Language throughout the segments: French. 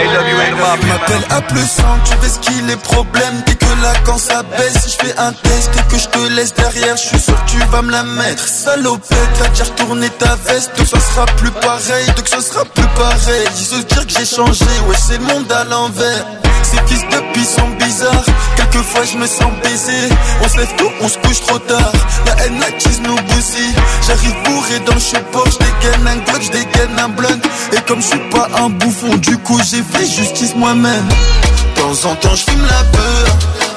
M'appelle à plus 100, tu fais ce qu'il est problème. Dès que là quand ça baisse, si je fais un test et que je te laisse derrière, je suis sûr que tu vas me la mettre. Salopette, t'as déjà retourné ta veste. Donc ça sera plus pareil, donc ça sera plus pareil. Ils se dire que j'ai changé, ouais c'est le monde à l'envers. Ces fils de pis sont bizarres. Quelquefois je me sens baisé. On se lève tôt, on se couche trop tard. La haine attise nous bousille. J'arrive bourré dans le support, je dégaine un Glock, je dégaine un blunt. Et comme je suis pas un bouffon, du coup j'ai fait justice moi-même. De temps en temps je fume la peur.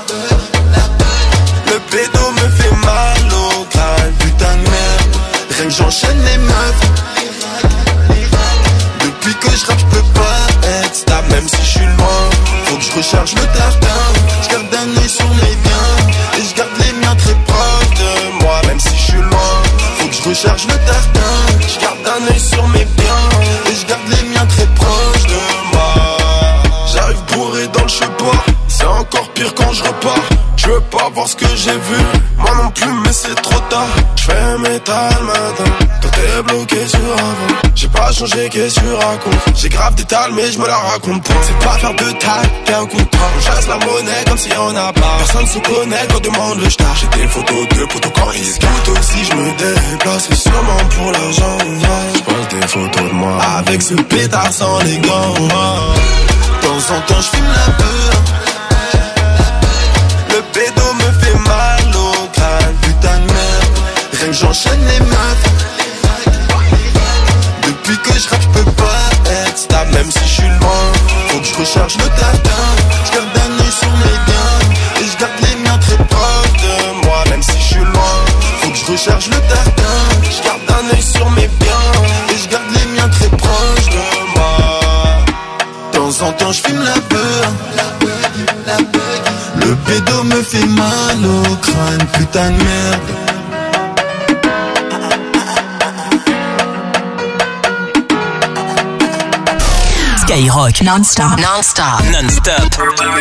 Le pédo me fait mal au crâne, putain de merde. Rien que j'enchaîne les meufs. Depuis que je rappe je peux pas être stable, même si je suis loin. Faut que je recharge le tartin. Je garde un œil sur mes biens et je garde les miens très proches de moi, même si je suis loin. Faut que je recharge le tartin. Je garde un œil sur mes biens et je garde les miens très proches de moi. J'arrive bourré dans le chemin, c'est encore pire quand je repars. Je veux pas voir ce que j'ai vu, moi non plus mais c'est trop tard. Je fais métal matin, toi t'es bloqué sur avant. J'ai pas changé, qu'est-ce que tu racontes? J'ai grave des tales mais je me la raconte pas. C'est pas faire de taille, t'es un contrat. On chasse la monnaie comme si on a pas. Personne se connaît quand on demande le star. J'ai des photos de potos quand ils se gâtent aussi. Je me déplace, c'est sûrement pour l'argent. Je pose des photos de moi avec ce pétard sans les gants. De temps en temps je fume la peur. Le pédo me fait mal au crâne, putain de merde. Rien que j'enchaîne les meufs. Depuis que je rappe, je peux pas être stable, même si je suis loin. Faut que je recharge le tartin. Je garde un œil sur mes biens et je garde les miens très proches de moi, même si je suis loin. Faut que je recharge le tartin. Je garde un œil sur mes biens et je garde les miens très proches de moi. De temps en temps, je fume la peur. Le pédo me fait mal au crâne, putain de merde. Skyrock non-stop. Non-stop. Non-stop.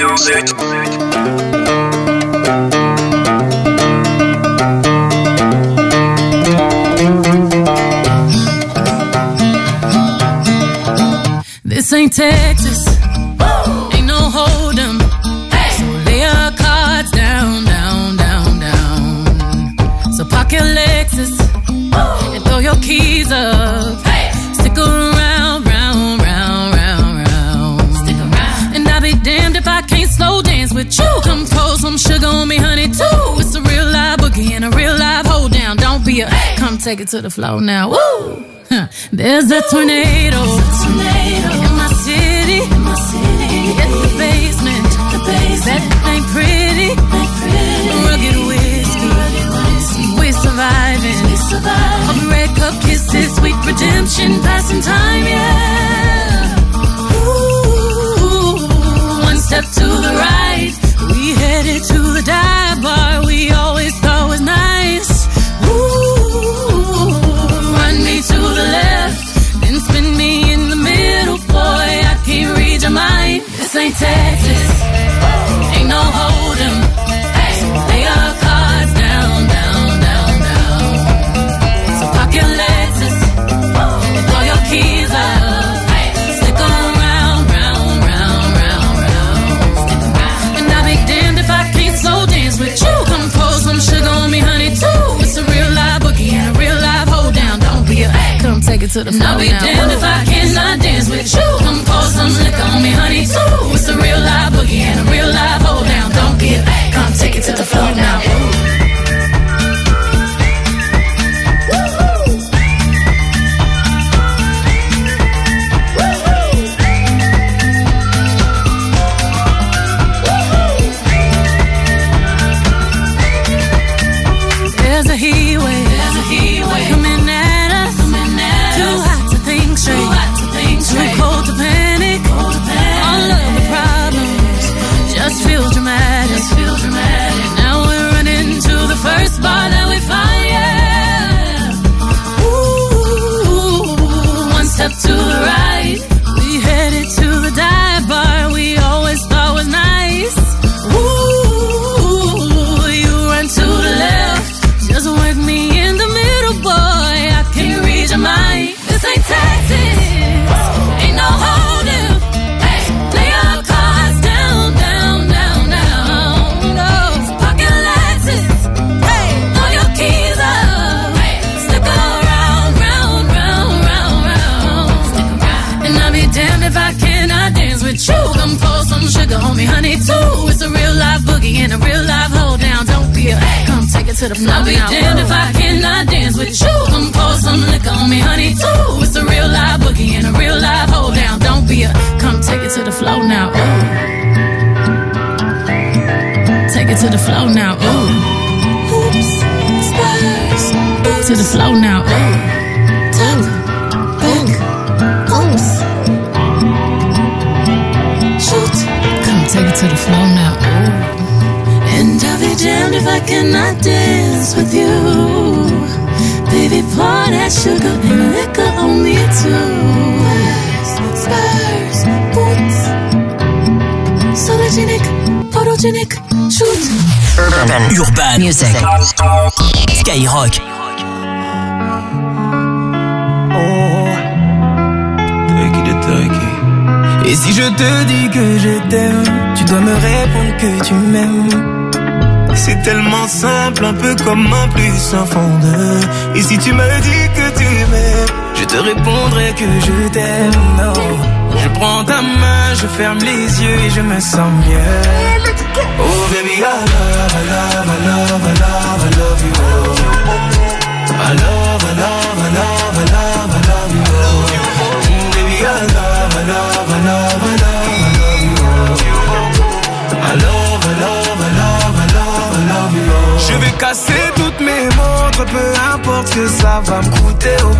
This ain't Texas. Ain't no hold 'em. So lay your cards down, down, down, down. So park your Lexus and throw your keys up. Stick around, round, round, round, round. Stick around. And I'll be damned if I can't slow dance with you. Come pour some sugar on me, honey, too. It's a real live boogie and a real live hold down. Don't be a come take it to the floor now. Woo! There's a tornado in my city. In the basement. That ain't pretty. Rugged whiskey. We're surviving. Of red cup kisses, sweet redemption, passing time, yeah. Ooh, one step to the right, we headed to the dive bar we always thought was nice. Ooh, run me to the left, then spin me in the middle, boy, I can't read your mind. This ain't Texas, ain't no hold 'em. So lay your cards down, down, down, down. So park your Lexus and throw your keys up. Stick around, round, round, round, round. And I'll be damned if I can't slow dance with you. Come pour some sugar on me, honey, too. It's a real live boogie and a real live hold down. Don't be a come take it to the floor. I'll be damned if I cannot dance with you. Come pour some liquor on me, honey, too. It's a real live boogie and a real live hold down. Don't be a come take it to the floor now. There's a heat wave coming at us. Too hot to think straight. damned if I cannot dance with you. Come pour some sugar on me, honey, too. It's a real life boogie and a real life hold down. Don't be a come take it to the floor. I'll be damned if I cannot dance with you. Come pour some liquor on me, honey, too. It's a real life boogie and a real life hold down. Don't be a come take it to the floor now. Ooh. Take it to the floor now. Ooh. Oops, spurs. To the floor now. Ooh. Top, back, oops. Shoot. Come take it to the floor now. Ooh. And I'll be damned if I cannot dance with you. Baby, pour that sugar and liquor on me too. Spurs, boots. Sologenic, photogenic, shoot. Urban Music. Skyrock. Et si je te dis que je t'aime, tu dois me répondre que tu m'aimes. C'est tellement simple, un peu comme un plus un fond de. Et si tu me dis que tu m'aimes, je te répondrai que je t'aime. Non, je prends ta main, je ferme les yeux et je me sens mieux. Oh baby, I love, I love, I love, I love, I love you. I love, I love, I love, I love, I love you. Baby, I love, I love, I love, I love, I love you. I love, I love, I love, I love, I love you. Je vais casser toutes mes montres, peu importe ce que ça va me coûter. Oh.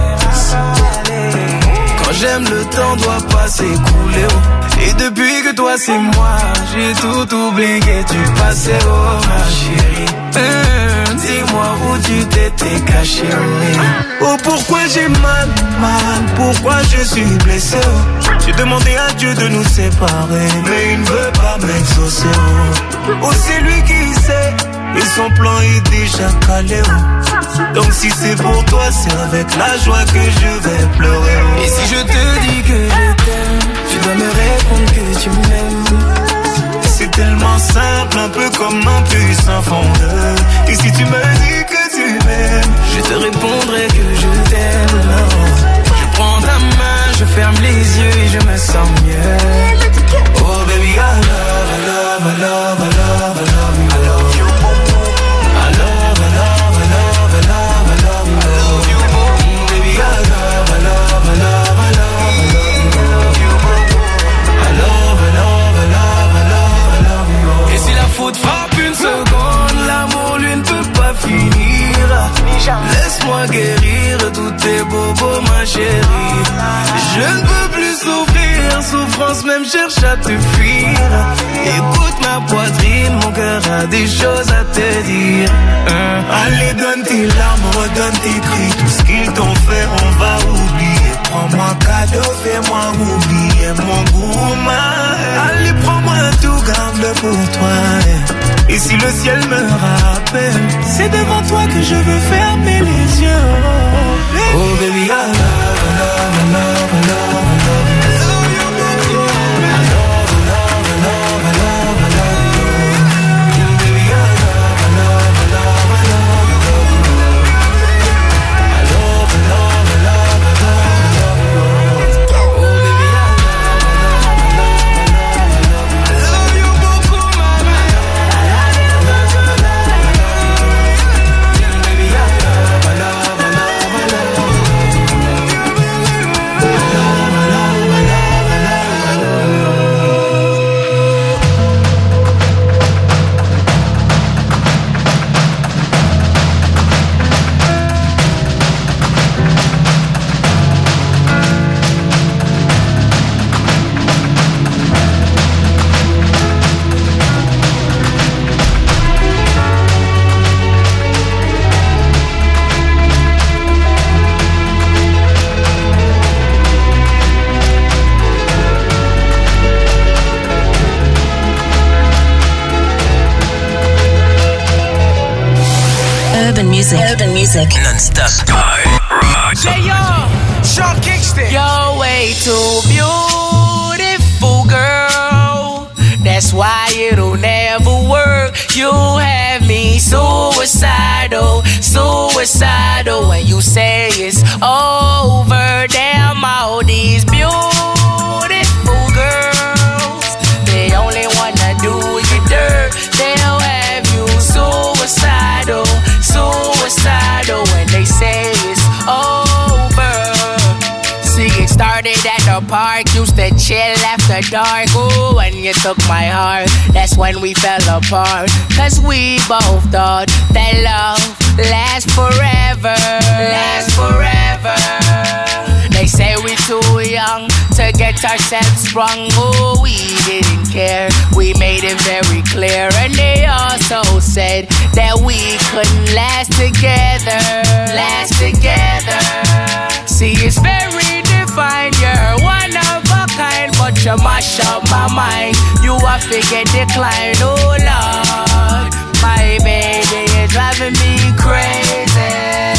Quand j'aime, le temps doit pas s'écouler. Oh. Et depuis que toi c'est moi, j'ai tout oublié du passé. Oh ma chérie, dis-moi où tu t'étais caché. Oh pourquoi j'ai mal, pourquoi je suis blessé. Oh. J'ai demandé à Dieu de nous séparer, mais il ne veut pas m'exaucer. Oh c'est lui qui sait, et son plan est déjà calé. Oh. Donc si c'est pour toi, c'est avec la joie que je vais pleurer. Oh. Et si je te dis que je t'aime, tu dois me répondre que tu m'aimes. C'est tellement simple, un peu comme un plus un fondeur. Et si tu me dis que tu m'aimes, je te répondrai que je t'aime. Je prends ta main, je ferme les yeux et je me sens mieux. Oh baby, I love, I love, I love, I love, I love you. I love you. I love, I love, I love, I love, I love you. I love you. Baby, I love, I love, I love, I love, I love you. I love, I love, I love, I love, I love you. Et si la faute frappe une seconde, l'amour lui ne peut pas finir. Laisse-moi guérir tous tes bobos, ma chérie. Je ne peux plus souffrir, souffrance même cherche à te fuir. Écoute ma poitrine, mon cœur a des choses à te dire. Allez, donne tes larmes, redonne tes cris. Tout ce qu'ils t'ont fait, on va oublier. Prends-moi cadeau, fais-moi oublier mon goût. Allez, prends-moi tout, garde-le pour toi. Et si le ciel me rappelle, c'est devant toi que je veux fermer les yeux. Oh baby, I love, I love, I love, I love, I love you. Urban Music. Non-stop. J.R. Sean Kingston. You're way too beautiful, girl. That's why it'll never work. You have me suicidal, suicidal. When you say it's over, damn all these beautiful park, used to chill after dark. Ooh, when you took my heart, that's when we fell apart. Cause we both thought that love lasts forever. Lasts forever. They say we too young to get ourselves sprung. Oh, we didn't care, we made it very clear. And they also said that we couldn't last together. Last together. See, it's very defined, you're one of a kind, but you mash up my mind. You a figure decline, oh Lord. My baby, you're driving me crazy.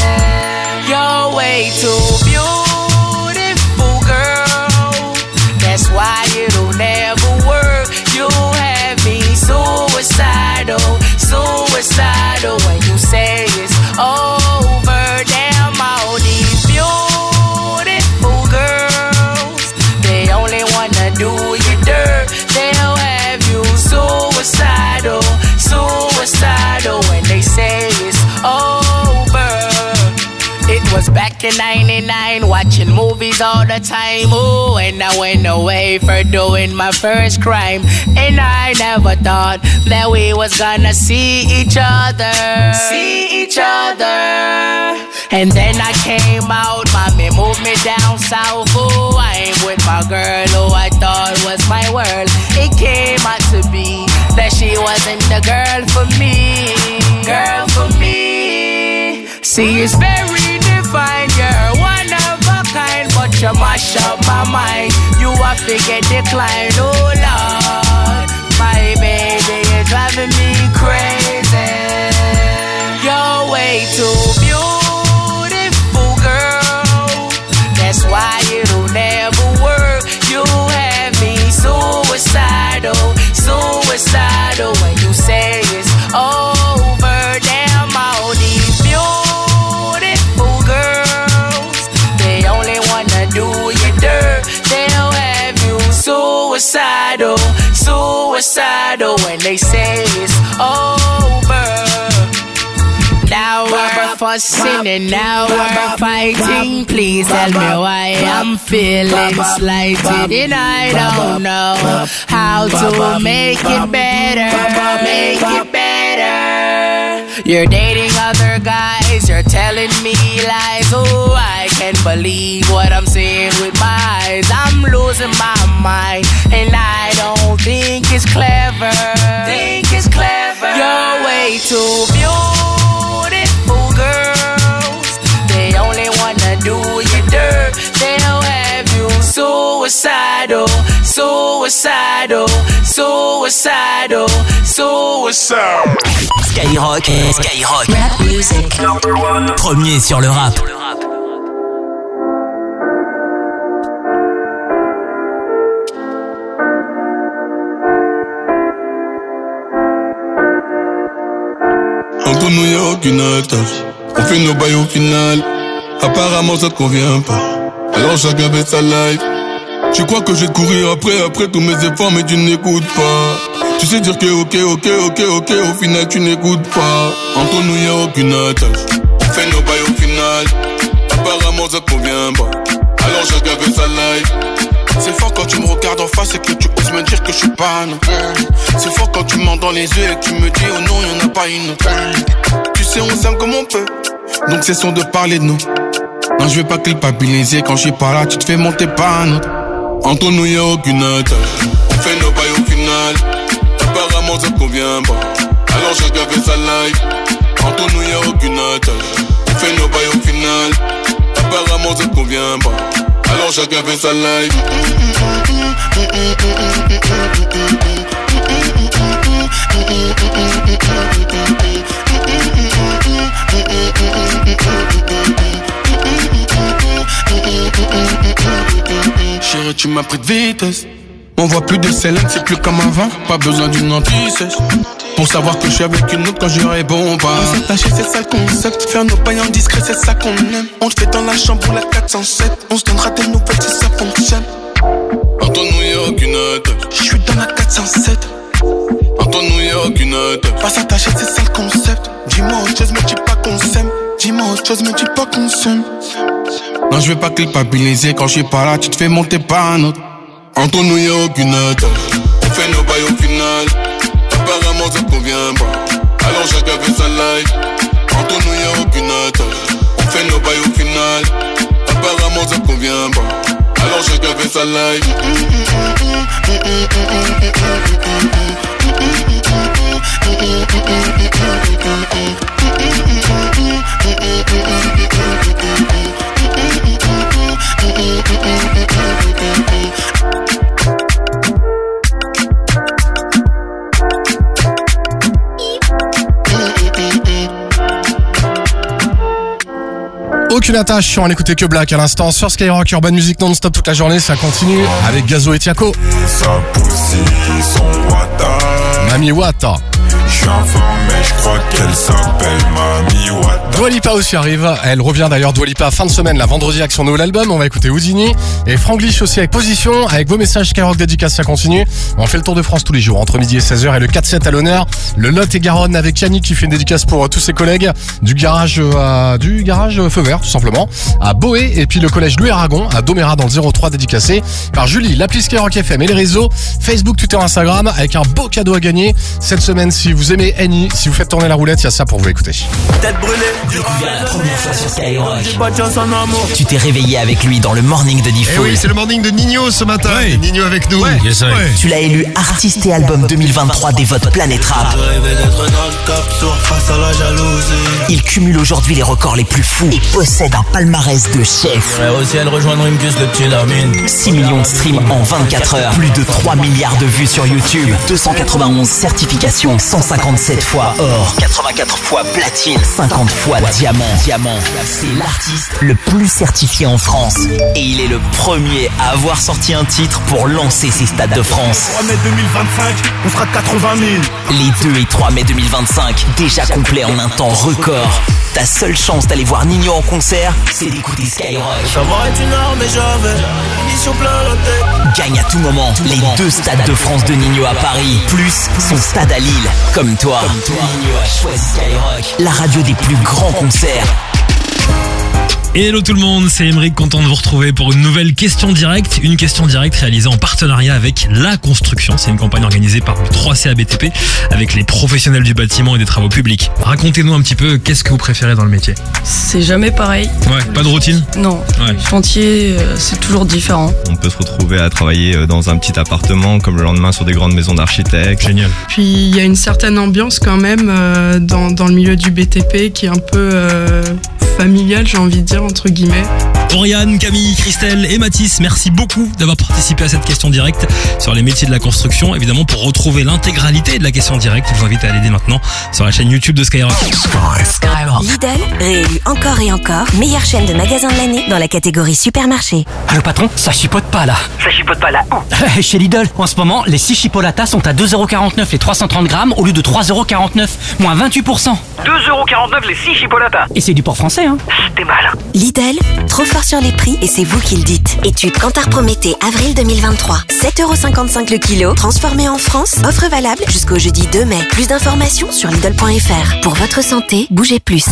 You're way too beautiful, girl. That's why it'll never work. You have me suicidal, suicidal. When you say it's over, damn all these beautiful girls, they only wanna do you dirt. They'll have you suicidal, suicidal. When they say it's over. It was back in 99, watching movies all the time. Oh, and I went away for doing my first crime. And I never thought that we was gonna see each other. See each other. And then I came out, mommy moved me down south. Oh, I ain't with my girl who I thought was my world. It came out to be that she wasn't the girl for me. Girl for me. See, it's very defined, you're one of a kind, but you mash up my mind. You a figure decline, oh Lord. My baby, you're driving me crazy. You're way too beautiful, girl. That's why it'll never work. You have me suicidal, suicidal. When you say it's over, damn all these beautiful girls, they only wanna do you dirt. They'll have you suicidal, suicidal. When they say it's over. Now we're fussing and now we're fighting. Please tell me why I'm feeling slighted. And I don't know how to make it better. Make it better. You're dating other guys, you're telling me lies. Oh, I can't believe what I'm seeing with my eyes. I'm losing my mind and I don't think it's clever. Think it's clever. You're way too beautiful, girls. They only wanna do you dirt. They'll have you suicidal, suicidal, suicidal, suicidal. Skyrock, Skyrock. Rap music. Premier sur le rap. Entre nous y'a aucune attache. On fait nos bails au final. Apparemment ça te convient pas. Alors chacun fait sa life. Tu crois que je vais courir après tous mes efforts, mais tu n'écoutes pas. Tu sais dire que ok, au final tu n'écoutes pas. Entre nous y'a aucune attache. On fait nos bails au final. Apparemment ça te convient pas. Alors chacun fait sa life. C'est fort quand tu me regardes en face et que tu oses me dire que je suis pas non. C'est fort quand tu me mens dans les yeux et que tu me dis oh non y'en a pas une autre. Tu sais on s'aime comme on peut, donc cessons de parler de nous. Non je vais pas culpabiliser, quand je suis pas là tu te fais monter pas un autre. Entre nous y'a aucune attache. On fait nos bails au final. Apparemment ça te convient pas. Alors chacun fait sa life. Entre nous y'a aucune attache. On fait nos bails au final. Apparemment ça te convient pas. Alors chacun fait sa life. Chérie, tu m'as pris de vitesse. On voit plus de Célène, c'est plus comme avant. Pas besoin d'une anti-sèche pour savoir que je suis avec une autre quand je réponds pas. S'attacher, c'est ça le concept. Faire nos pailles en discret, c'est ça qu'on aime. On le fait dans la chambre ou la 407. On se donnera des nouvelles si ça fonctionne. Entre nous y'a aucune attache. Je suis dans la 407. Entre nous y'a aucune attache. Pas s'attacher, c'est ça le concept. Dis-moi autre chose, mais dis pas qu'on s'aime. Dis-moi autre chose, mais dis pas qu'on s'aime. Non, je vais pas culpabiliser, quand je suis pas là, tu te fais monter par un autre. Entre nous, y'a aucune attache, on fait nos bails au final. Apparemment, ça convient pas, alors chacun fait sa life. Entre nous, y'a aucune attache, on fait nos bails au final. Apparemment, ça convient pas, alors chacun fait sa life. Aucune attache, on n'écoutait que Black à l'instant sur Skyrock. Urban Music non-stop toute la journée, ça continue avec Gazo et Tiako. Mami Wata. Je suis informé, je crois qu'elle s'appelle Mami Wata. Dua Lipa aussi arrive, elle revient d'ailleurs Dua Lipa fin de semaine, la vendredi avec son nouvel album. On va écouter Houdini et Franglish aussi avec Position, avec vos messages Skyrock dédicace, ça continue. On fait le tour de France tous les jours entre midi et 16h et le 4-7 à l'honneur. Le Lot et Garonne avec Yannick qui fait une dédicace pour tous ses collègues du garage Feu Vert tout simplement à Boé, et puis le collège Louis Aragon à Doméra dans le 03 dédicacé par Julie, l'appli Skyrock FM et les réseaux Facebook, Twitter, Instagram avec un beau cadeau à gagner cette semaine. Si vous aimez Annie, si vous faites tourner la roulette, il y a ça pour vous écouter. Tête brûlée, Découvert la première fois sur Skyrock. Tu t'es réveillé avec lui dans le morning de Eh Diffoul. oui, c'est le morning de Nino ce matin. Ouais. Nino avec nous. Ouais. Yes, ouais. Tu l'as élu artiste et album 2023 des votes Planète Rap. Il cumule aujourd'hui les records les plus fous et possède un palmarès de chef. Au ciel rejoindre une puce, le petit Lamine. 6 millions de streams en 24 heures, plus de 3 milliards de vues sur YouTube, 291 certifications, 157 fois or, 84 fois platine, 50 fois diamant. C'est l'artiste le plus certifié en France. Et il est le premier à avoir sorti un titre pour lancer ses stades de France. 3 mai 2025, on fera 80 000. Les 2 et 3 mai 2025, déjà complet en un temps record. Ta seule chance d'aller voir Nino en concert, c'est d'écouter Skyrock. Savoir est une arme et j'avais une mission plein la tête. Gagne à tout moment les 2 stades de France de Nino à Paris, plus son stade à Lille. Comme toi, Nino a choisi Skyrock, la radio des plus grands concerts. Hello tout le monde, c'est Emeric, content de vous retrouver pour une nouvelle question directe. Une question directe réalisée en partenariat avec La Construction. C'est une campagne organisée par le 3C ABTP avec les professionnels du bâtiment et des travaux publics. Racontez-nous un petit peu, qu'est-ce que vous préférez dans le métier? C'est jamais pareil. Ouais, pas de routine? Non, Ouais. chantier, c'est toujours différent. On peut se retrouver à travailler dans un petit appartement comme le lendemain sur des grandes maisons d'architectes. Génial. Puis il y a une certaine ambiance quand même dans le milieu du BTP qui est un peu familiale, j'ai envie de dire, entre guillemets. Oriane, Camille, Christelle et Mathis, merci beaucoup d'avoir participé à cette question directe sur les métiers de la construction. Évidemment, pour retrouver l'intégralité de la question directe, je vous invite à aller dès maintenant sur la chaîne YouTube de Skyrock. Lidl, réélu encore et encore, meilleure chaîne de magasins de l'année dans la catégorie supermarché. Allô patron, ça chipote pas là. Ça chipote pas là où? Chez Lidl, en ce moment, les 6 chipolatas sont à 2,49€ les 330 grammes au lieu de 3,49€, moins 28%. 2,49€ les 6 chipolatas. Et c'est du port français, hein. T'es mal. Lidl, trop fort sur les prix et c'est vous qui le dites. Étude Kantar Prométhée, avril 2023. 7,55€ le kilo, transformé en France. Offre valable jusqu'au jeudi 2 mai. Plus d'informations sur Lidl.fr. Pour votre santé, bougez plus.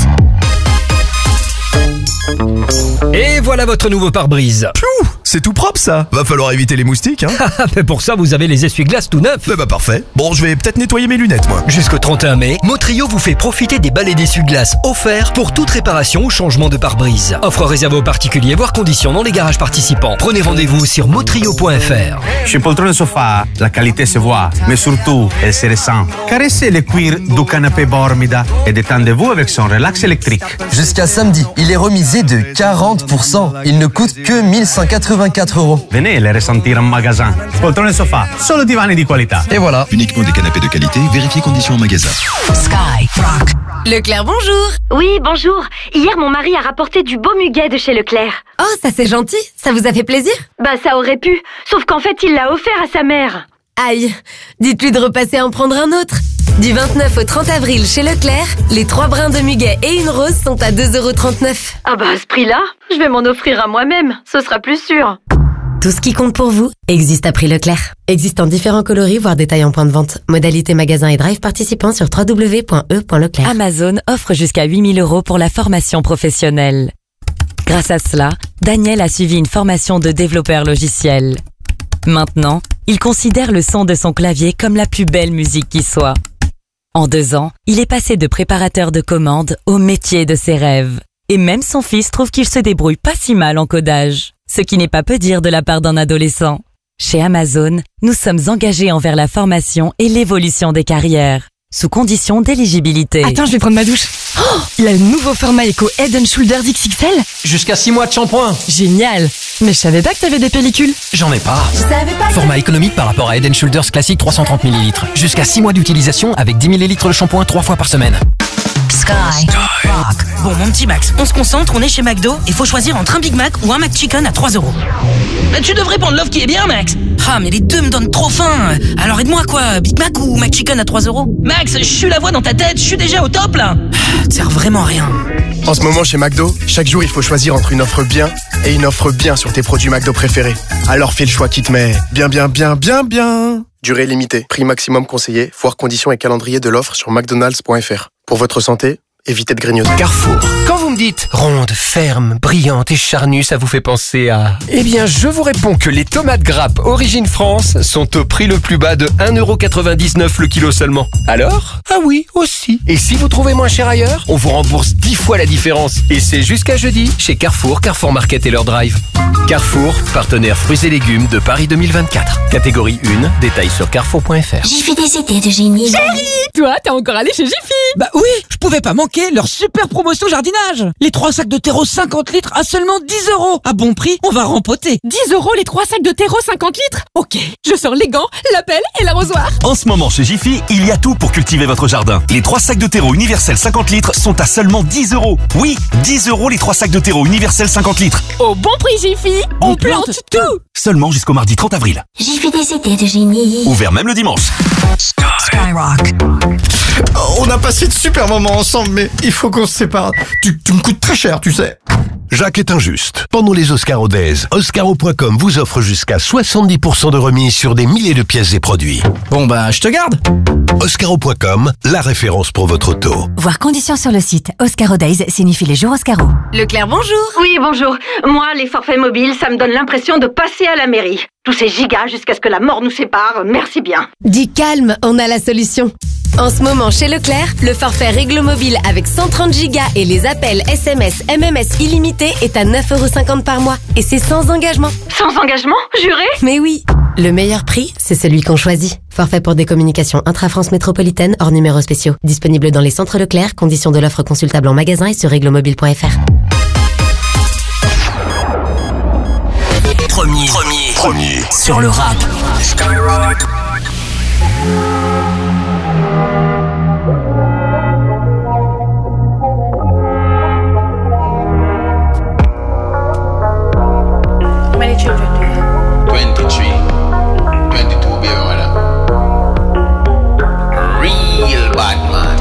Et voilà votre nouveau pare-brise. C'est tout propre ça. Va falloir éviter les moustiques, hein. Mais pour ça, vous avez les essuie-glaces tout neufs. Bah parfait. Bon, je vais peut-être nettoyer mes lunettes, moi. Jusqu'au 31 mai, Motrio vous fait profiter des balais d'essuie-glaces offerts pour toute réparation ou changement de pare-brise. Offre réservée aux particuliers, voire conditions dans les garages participants. Prenez rendez-vous sur motrio.fr. Chez Poltrone Sofa, la qualité se voit, mais surtout, elle se ressent. Caressez le cuir du canapé Bormida et détendez-vous avec son relax électrique. Jusqu'à samedi, il est remisé de 40%. Il ne coûte que 1184€. Venez les ressentir en magasin. Poltrone Sofa, solo divani di qualità. Et voilà. Uniquement des canapés de qualité, vérifiez conditions en magasin. Skyrock. Leclerc, bonjour. Oui, bonjour. Hier, mon mari a rapporté du beau muguet de chez Leclerc. Oh, ça c'est gentil. Ça vous a fait plaisir? Bah, ça aurait pu. Sauf qu'en fait, il l'a offert à sa mère. Aïe, dites-lui de repasser en prendre un autre. Du 29 au 30 avril chez Leclerc, les 3 brins de muguet et une rose sont à 2,39€. Ah bah, à ce prix-là, je vais m'en offrir à moi-même. Ce sera plus sûr. Tout ce qui compte pour vous existe à prix Leclerc. Existe en différents coloris, voire détails en point de vente. Modalité magasin et drive participants sur www.e.leclerc. Amazon offre jusqu'à 8 000€ pour la formation professionnelle. Grâce à cela, Daniel a suivi une formation de développeur logiciel. Maintenant, il considère le son de son clavier comme la plus belle musique qui soit. En 2 ans, il est passé de préparateur de commandes au métier de ses rêves. Et même son fils trouve qu'il se débrouille pas si mal en codage. Ce qui n'est pas peu dire de la part d'un adolescent. Chez Amazon, nous sommes engagés envers la formation et l'évolution des carrières, sous condition d'éligibilité. Attends, je vais prendre ma douche. Oh, il a le nouveau format Eco Head & Shoulders XXL. Jusqu'à 6 mois de shampoing. Génial. Mais je savais pas que t'avais des pellicules. J'en ai pas. Je savais pas. Format économique par rapport à Head & Shoulders classique 330 ml. Jusqu'à 6 mois d'utilisation avec 10 ml de shampoing 3 fois par semaine. Sky Rock. Bon, mon petit Max, on se concentre, on est chez McDo et faut choisir entre un Big Mac ou un McChicken à 3 €. Mais tu devrais prendre l'offre qui est bien, Max. Ah, mais les deux me donnent trop faim. Alors aide-moi, quoi, Big Mac ou McChicken à 3 €? Max, je suis la voix dans ta tête, je suis déjà au top, là. Ça sert vraiment à rien. En ce moment, chez McDo, chaque jour, il faut choisir entre une offre bien et une offre bien sur tes produits McDo préférés. Alors fais le choix qui te met bien. Durée limitée, prix maximum conseillé, voir conditions et calendrier de l'offre sur mcdonalds.fr. Pour votre santé, évitez de grignoter. Carrefour. Quand vous me dites ronde, ferme, brillante et charnue, ça vous fait penser à... Eh bien, je vous réponds que les tomates grappes Origine France sont au prix le plus bas de 1,99 € le kilo seulement. Alors? Ah oui, aussi. Et si vous trouvez moins cher ailleurs, on vous rembourse 10 fois la différence. Et c'est jusqu'à jeudi chez Carrefour, Carrefour Market et leur drive. Carrefour, partenaire fruits et légumes de Paris 2024. Catégorie 1, détails sur carrefour.fr. Jiffy des idées de génie. Chérie, toi, t'es encore allé chez Jiffy? Bah oui, je pouvais pas manquer leur super promotion jardinage. Les 3 sacs de terreau 50 litres à seulement 10 €. À bon prix, on va rempoter. 10 € les 3 sacs de terreau 50 litres? Ok, je sors les gants, la pelle et l'arrosoir. En ce moment chez Jiffy, il y a tout pour cultiver votre jardin. Les 3 sacs de terreau universel 50 litres sont à seulement 10 €. Oui, 10 € les 3 sacs de terreau universel 50 litres. Au bon prix Jiffy, on plante tout. Seulement jusqu'au mardi 30 avril. Jiffy des idées de génie. Ouvert même le dimanche. Skyrock. On a passé de super moments ensemble, mais il faut qu'on se sépare. Tu me coûtes très cher, tu sais. Jacques est injuste. Pendant les Oscaro Days, Oscaro.com vous offre jusqu'à 70% de remise sur des milliers de pièces et produits. Bon bah, je te garde. Oscaro.com, la référence pour votre auto. Voir conditions sur le site. Oscaro Days signifie les jours Oscaro. Leclerc, bonjour. Oui, bonjour. Moi, les forfaits mobiles, ça me donne l'impression de passer à la mairie. Tous ces gigas jusqu'à ce que la mort nous sépare, merci bien. Dis calme, on a la solution. En ce moment, chez Leclerc, le forfait Réglo Mobile avec 130 gigas et les appels SMS, MMS illimités est à 9,50 € par mois. Et c'est sans engagement. Sans engagement? Juré? Mais oui. Le meilleur prix, c'est celui qu'on choisit. Forfait pour des communications intra-France métropolitaine hors numéros spéciaux. Disponible dans les centres Leclerc. Conditions de l'offre consultable en magasin et sur réglomobile.fr. Premier sur le rap. Skyrock. How many children do you have? 23. 22, baby mother. Real bad man.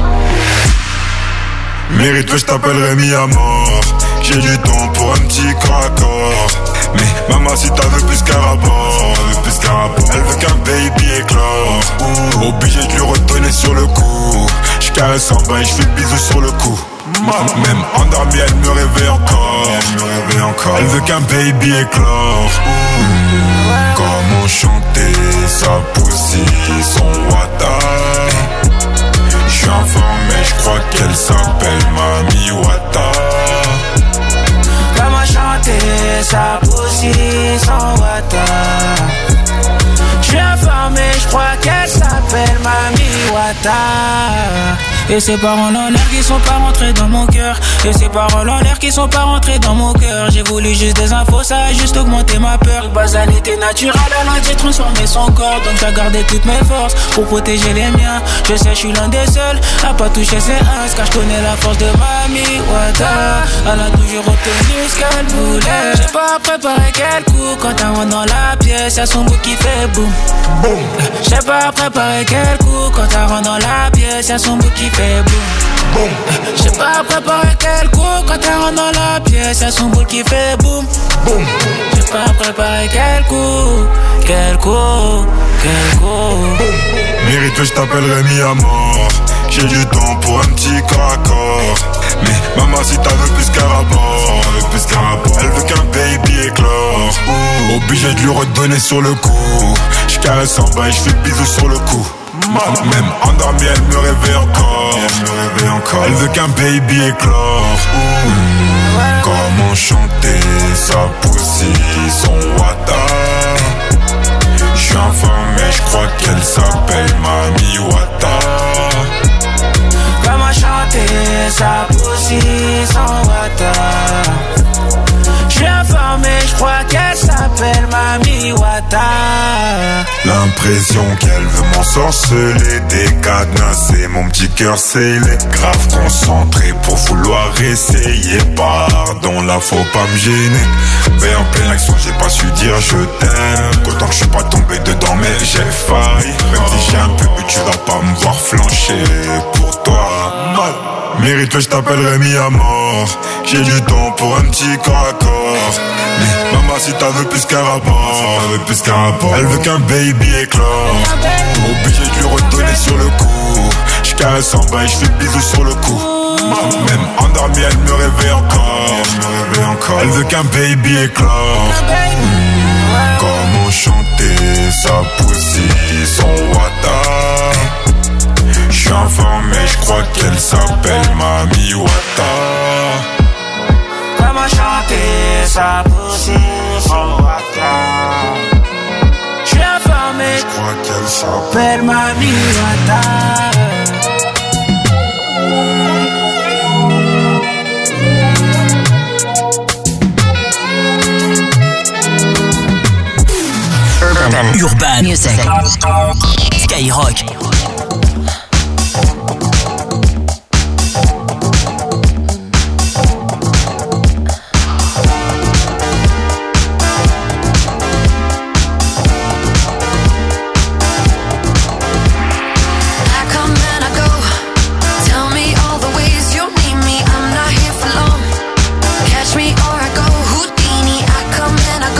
Mérite, je t'appellerai mis à mort. J'ai du temps pour un petit craccord. Mais maman, si t'as veux plus qu'un rapport, elle veut qu'un baby éclore. Obligé de lui redonner sur le coup. J'caresse en bas et j'fais bisous sur le cou. Même endormie, elle me réveille encore. Elle veut qu'un baby éclore. Comment chanter sa poussie, son wata. J'suis informé, j'crois qu'elle s'appelle Mami Wata. Comment chanter sa poussie, son wata. J'suis informé, j'crois qu'elle s'appelle Mami Wata. Et ces paroles en l'air qui sont pas rentrées dans mon cœur. Et ces paroles en l'air qui sont pas rentrées dans mon cœur. J'ai voulu juste des infos, ça a juste augmenté ma peur. Basalité naturelle, elle a transformé son corps. Donc j'ai gardé toutes mes forces pour protéger les miens. Je sais, je suis l'un des seuls à pas toucher ses uns. Car je connais la force de Mami Wata. Elle a toujours obtenu ce qu'elle voulait. J'ai pas préparé quel coup. Quand elle rentre dans la pièce, y'a son bout qui fait boum. J'ai pas préparé quel coup. Quand elle rentre dans la pièce, y'a son bout qui fait boum. J'ai pas préparé quel coup. Quand elle rentre dans la pièce, y'a son boule qui fait boum. J'ai pas préparé quel coup. Quel coup. Mérite, Mérite-toi, je t'appellerai mis à mort. J'ai du temps pour un petit corps à corps. Mais maman, si t'as veux plus qu'un rapport, elle veut qu'un baby éclore. Obligé de lui redonner sur le coup. Je caresse en bas et je fais bisous sur le cou. Même endormie, elle me réveille encore. Elle veut qu'un baby éclore. Comment chanter sa pussy, son wata. J'suis informé, j'crois qu'elle s'appelle Mami Wata. Comment chanter sa pussy, son wata. J'suis informé, j'crois qu'elle s'appelle Mami Wata. L'impression qu'elle veut m'ensorceler, décadenasser mon petit cœur scellé. Grave concentré pour vouloir essayer. Pardon, là faut pas me gêner. Mais en pleine action j'ai pas su dire je t'aime. Qu'autant que je suis pas tombé dedans mais j'ai failli. Même si j'ai un peu bu tu vas pas me voir flancher pour toi. Mérite-toi, je t'appellerai mis à mort. J'ai du temps pour un petit corps à corps. Mais maman, si t'as veux plus qu'un rapport, elle veut qu'un baby éclore. Obligé de lui redonner sur le coup. Je caresse en bas et je fais bisous sur le cou. Même endormie, elle me réveille encore. Elle veut qu'un baby éclore. Comment chanter sa pussy, son wata. J'suis informé, j'crois qu'elle s'appelle Mami Wata. Comment chanter sa pussy, son wata. J'suis informé, j'crois qu'elle s'appelle Mami Wata. Urban Music. Skyrock.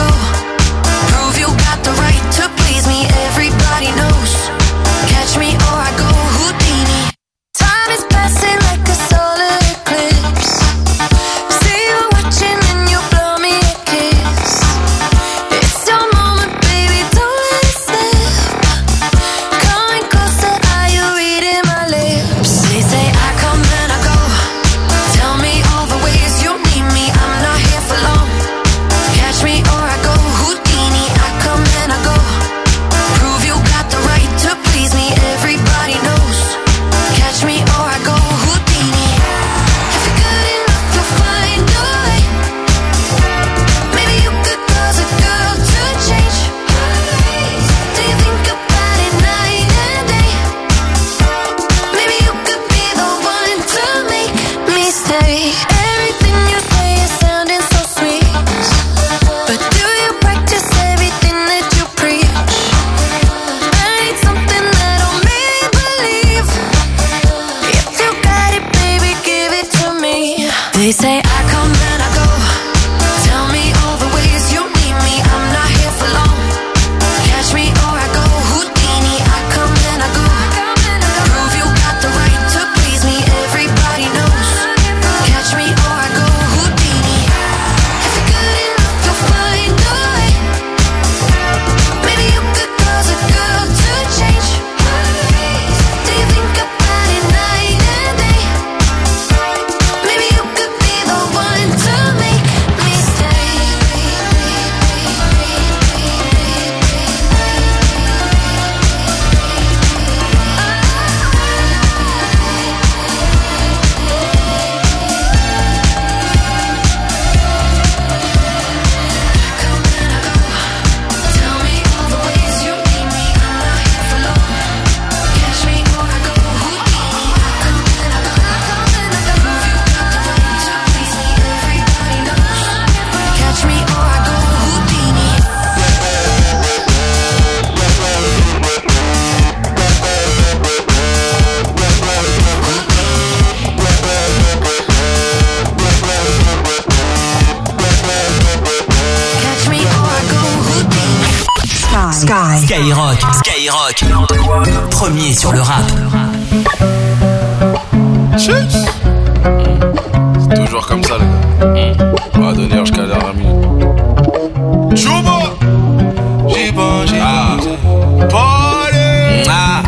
Everybody knows. Catch me or Skyrock. Premier sur le rap. C'est toujours comme ça, les gars. On va donner jusqu'à la dernière minute. Chouba! J'y pense. Party!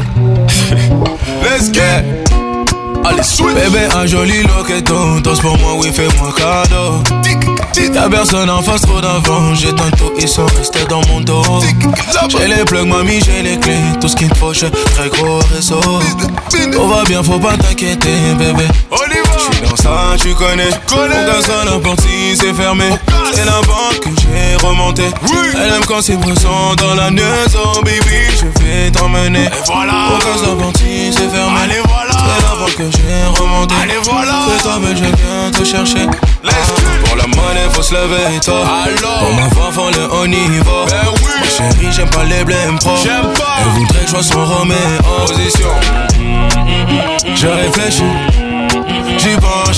Let's get! Allez, switch! Bébé, un joli loqueton. Danse pour moi, oui, fais-moi cadeau. Y'a personne en face, trop d'avant. J'ai tantôt, ils sont restés dans mon dos. J'ai les plugs, mamie, j'ai les clés. Tout ce qu'il me faut, j'ai très gros réseau. Tout va bien, faut pas t'inquiéter, bébé. J'suis dans ça, tu connais. Aucun seul n'importe si c'est fermé. C'est la banque que j'ai remonté. Elle aime quand c'est présent dans la maison, baby. Je vais t'emmener. Aucun seul n'importe si c'est fermé. C'est la banque que j'ai remonté. C'est toi, mais je viens te chercher. Pour la monnaie, faut se lever tôt. Pour ma femme, faut le haut niveau. Ma chérie, j'aime pas les blèmes pro. Elle voudrait que je sois son Roméo. Position. Je réfléchis. J'y pense.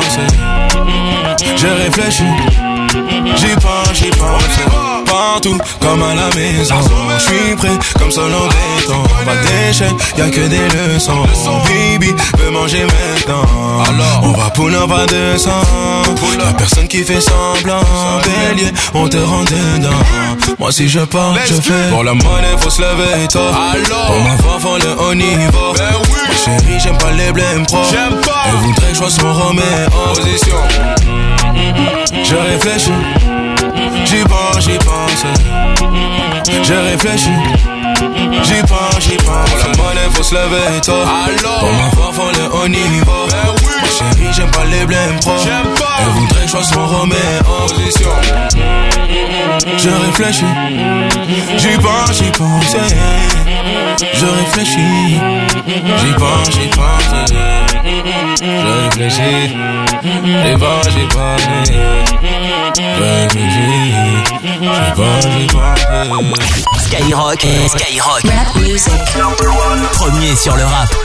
Je réfléchis. J'y pense. Partout, comme à la maison. J'suis prêt, comme seul en béton. Pas d'échec, y'a que des leçons. Baby, veut manger maintenant. Alors, on va pull up à 200. Y'a personne qui fait semblant. Bélier, on te rend dedans. Moi si je pars, je fais. Pour la monnaie, faut se lever tôt. Pour ma femme, faut le haut niveau. Ma chérie, j'aime pas les blèmes pro. Elle voudrait que je sois son Roméo. Position. Je réfléchis. J'y pense. Je réfléchis. J'y pense. Pour la monnaie, faut se lever tôt. Pour ma femme, faut le haut niveau. Ma chérie, j'aime pas les blèmes pro. Elle voudrait que je sois son Roméo. Position. Je réfléchis. J'y pense. Je réfléchis. J'y pense. Je réfléchis. J'y pense. Skyrock. Rap music. Premier sur le rap.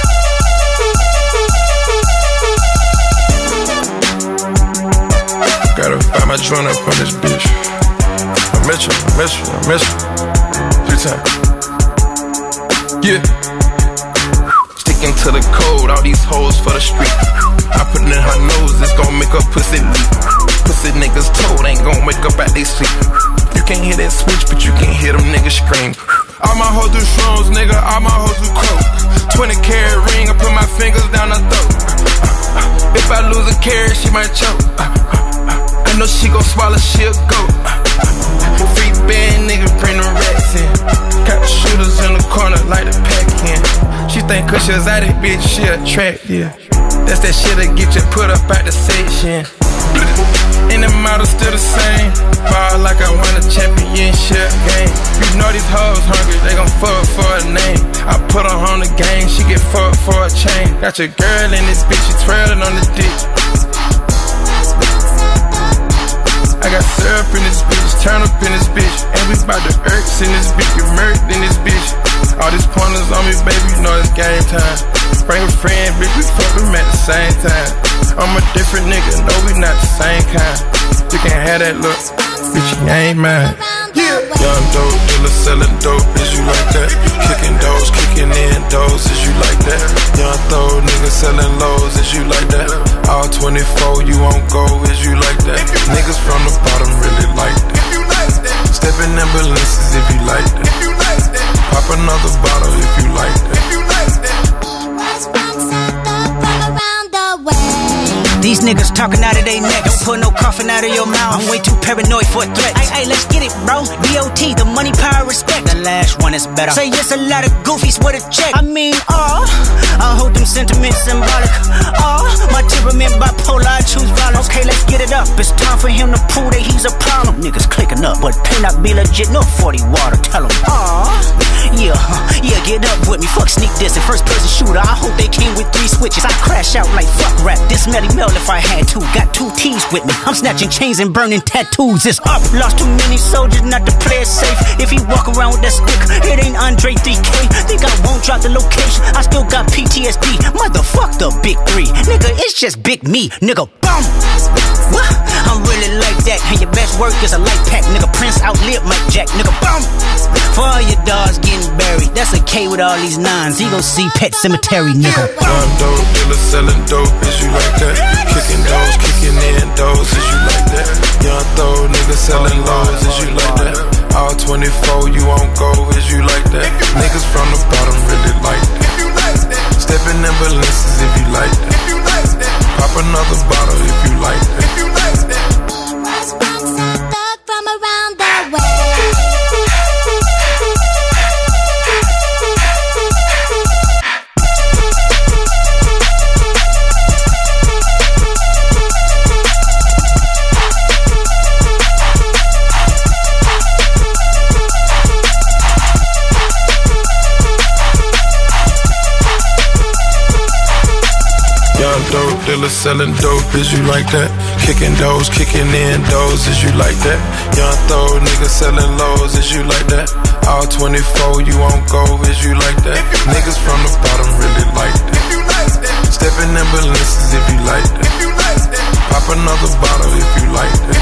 Gotta find my joint up on this bitch. I miss you. Few times. Yeah. Sticking to the code, all these hoes for the street. I put it in her nose, it's gon' make her pussy leak. Pussy niggas told ain't gon' wake up at they sleep. You can't hear that switch, but you can hear them niggas scream. All my hoes do shrooms, nigga, all my hoes do coke. 20-carat ring, I put my fingers down her throat. If I lose a carat, she might choke. I know she gon' swallow, she'll go. Free band, nigga, bring the rats in. Got the shooters in the corner like the Pac-Man. She think cause she was out it, bitch, she attractive. That's that shit that get you put up at the section. And the model still the same. Ball like I won a championship game. You know these hoes hungry, they gon' fuck for a name. I put her on the game, she get fucked for a chain. Got your girl in this bitch, she twirling on the dick. I got syrup in this bitch, turn up in this bitch. And we bout the irks in this bitch, get murked in this bitch. All these pointers on me, baby, you know it's game time. Bring a friend, bitch, we fuck them at the same time. I'm a different nigga, no, we not the same kind. You can have that look, bitch, you ain't mine. Yeah. Young dope dealer selling dope, is you like that? Kicking doors, kicking in doors, is you like that? Young throw nigga selling lows, is you like that? All 24, you won't go, is you like that? Niggas from the bottom really like that. Step in ambulances if you like that. Pop another bottle if you like that. These niggas talking out of their neck. Don't put no coffin out of your mouth. I'm way too paranoid for a threat. Hey, let's get it, bro. DOT, the money, power, respect. The last one is better. Say yes, a lot of goofies with a check. I mean, I hold them sentiments symbolic. My temperament bipolar, I choose violence. Okay, let's get it up. It's time for him to prove that he's a problem. Niggas clicking up, but pay not be legit. No 40 water, tell him. Yeah, get up with me. Fuck sneak diss and first person shooter. I hope they came with 3 switches. I crash out like fuck rap. This Melly Mel if I had to. Got 2 T's with me. I'm snatching chains and burning tattoos. It's up. Lost too many soldiers not to play it safe. If he walk around with that stick, it ain't Andre 3K. Think I won't drop the location. I still got PTSD. Motherfuck the big 3. Nigga, it's just big me. Nigga, boom. What? I'm really like that. And your best work is a light pack. Nigga, Prince outlived Mike Jack. Nigga, boom! For all your dogs getting buried. That's a K with all these nines. He gon' see Pet Cemetery, nigga. Young dope dealer selling dope. Is you like that? Kicking doors, kicking in doors. Is you like that? Young throw nigga selling lows. Is you like that? All 24, you won't go. Is you like that? Niggas from the bottom really like that. Stepping in balances if you like that. Pop another bottle if you like that. From around the way. Young dope dealer selling dope, is you like that? Kicking doors, kicking in doors, is you like that? Young throw nigga selling lows, is you like that? All 24, you won't go, is you like that? Niggas from the bottom really like that. Stepping in balances if you like that. Pop another bottle if you like that.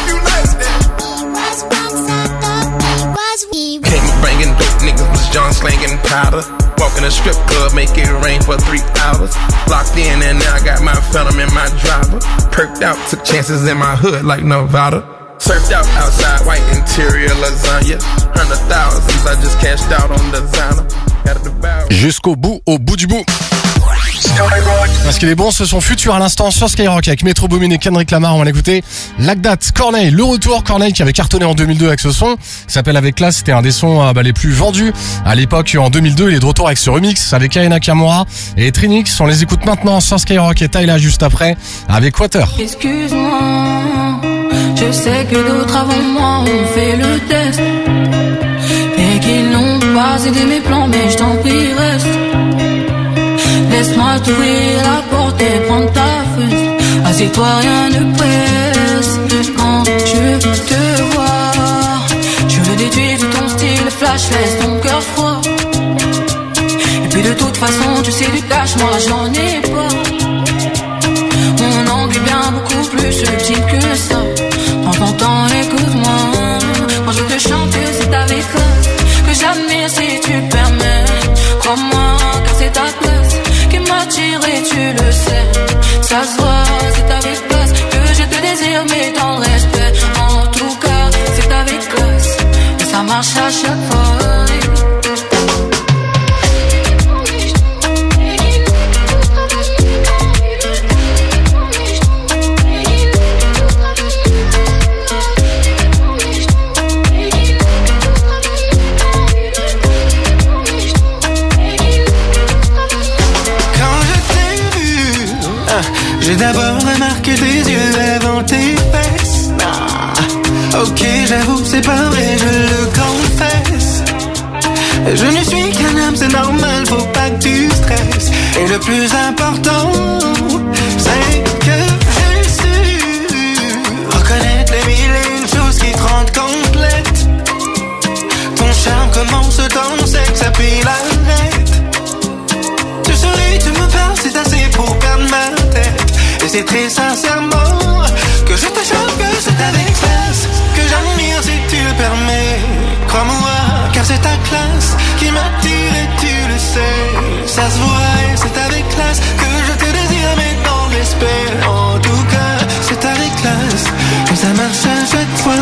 Came banging dope, niggas was John slanging powder. Walk in a strip club, make it rain for 3 hours. Locked in and now I got my phantom in my driver. Perked out, took chances in my hood like Nevada. Surfed out outside, white interior lasagna. 100,000s, I just cashed out on designer. Jusqu'au bout, au bout du bout. Parce qu'il est bon, ce son Futur à l'instant sur Skyrock avec Metro Boomin et Kendrick Lamar. On va l'écouter. Lagdat, Corneille, le retour. Corneille qui avait cartonné en 2002 avec ce son. Il s'appelle Avec Classe. C'était un des sons les plus vendus à l'époque en 2002. Il est de retour avec ce remix avec Aya Nakamura et Trinix. On les écoute maintenant sur Skyrock et Tyla juste après avec Water. Excuse-moi, je sais que d'autres avant moi ont fait le test et qu'ils n'ont pas aidé mes plans, mais je t'en prie reste. Laisse-moi t'ouvrir la porte et prendre ta fesse. Assieds-toi, rien ne presse. Quand je te vois, je le déduis de ton style flash, laisse ton cœur froid. Et puis de toute façon, tu sais du cash, moi j'en ai pas. Mon angle est bien beaucoup plus subtil que ça. Prends ton temps, écoute-moi. Quand je te chante, c'est avec classe que j'admire si tu le permets. Crois-moi, car c'est ta classe qui m'attire et tu le sais. Ça se voit, c'est avec classe que je te désire, mais dans le respect. En tout cas, c'est avec classe et ça marche à chaque fois. J'ai d'abord remarqué tes yeux avant tes fesses. Ok, j'avoue, c'est pas vrai, je le confesse. Je ne suis qu'un homme, c'est normal, faut pas que tu stresses. Et le plus important, c'est que j'ai su reconnaître les mille et une choses qui te rendent complète. Ton charme commence dans ton sexe, puis l'arrête. Tu souris, tu me parles, c'est assez pour perdre ma tête. Et c'est très sincèrement que je te chante, que c'est avec classe que j'admire si tu le permets. Crois-moi, car c'est ta classe qui m'attire et tu le sais. Ça se voit et c'est avec classe que je te désire, mais dans le respect. En tout cas, c'est avec classe que ça marche à chaque fois.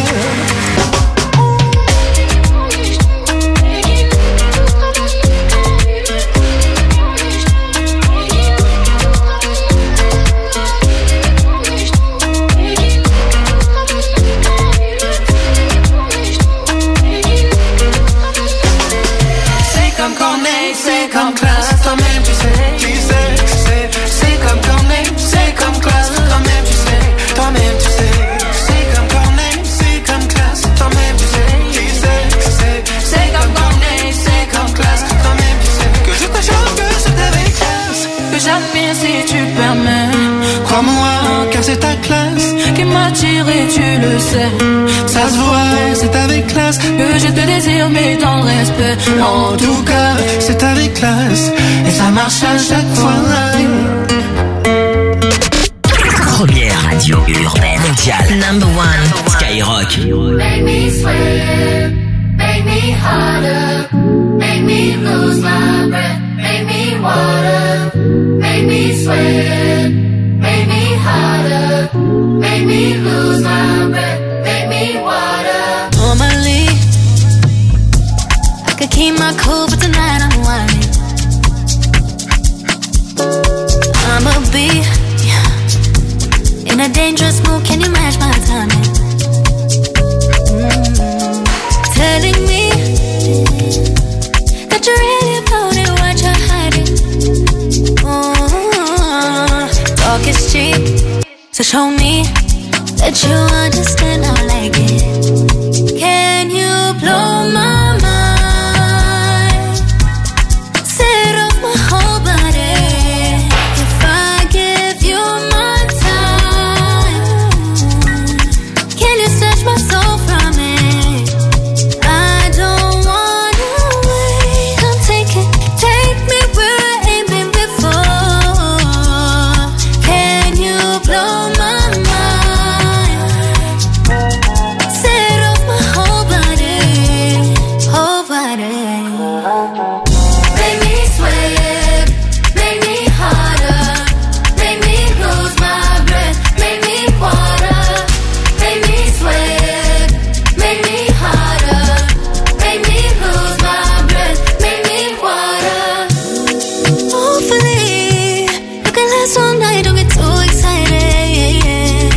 Comme classe, toi-même tu sais, c'est comme Corneille, c'est comme classe, toi-même tu sais, toi-même tu sais, c'est comme Corneille, c'est comme classe, toi-même tu sais, c'est comme Corneille, c'est comme classe, toi-même tu sais, que je te chante, que c'est avec classe, que j'admire si tu le permets, crois-moi, car c'est ta classe qui m'attire et tu le sais, ça se voit, c'est avec classe, que je te désire mais dans le respect, en tout cas, c'est avec classe, et ça marche à chaque fois. Première radio urbaine mondiale. Number one. Skyrock. Make me sweat, make me harder, make me lose my breath, make me water, make me sweat, make me harder, make me lose my breath, make me water. Normally, I could keep my cool, but tonight I'm whining. I'ma be in a dangerous mood, can you match my timing? Telling me that you're really about it, what you're hiding. Talk is cheap, so show me that you understand I like it. Can you blow my mind? Set off my whole body. If I give you my time, can you snatch my soul from it? I don't wanna wait. Come take me where I ain't been before. Can you blow my mind? Set off my whole body, whole body. Make me sweat, make me harder, make me lose my breath, make me water, make me sweat, make me harder, make me lose my breath, make me water. Hopefully, you can last all night, don't get too excited.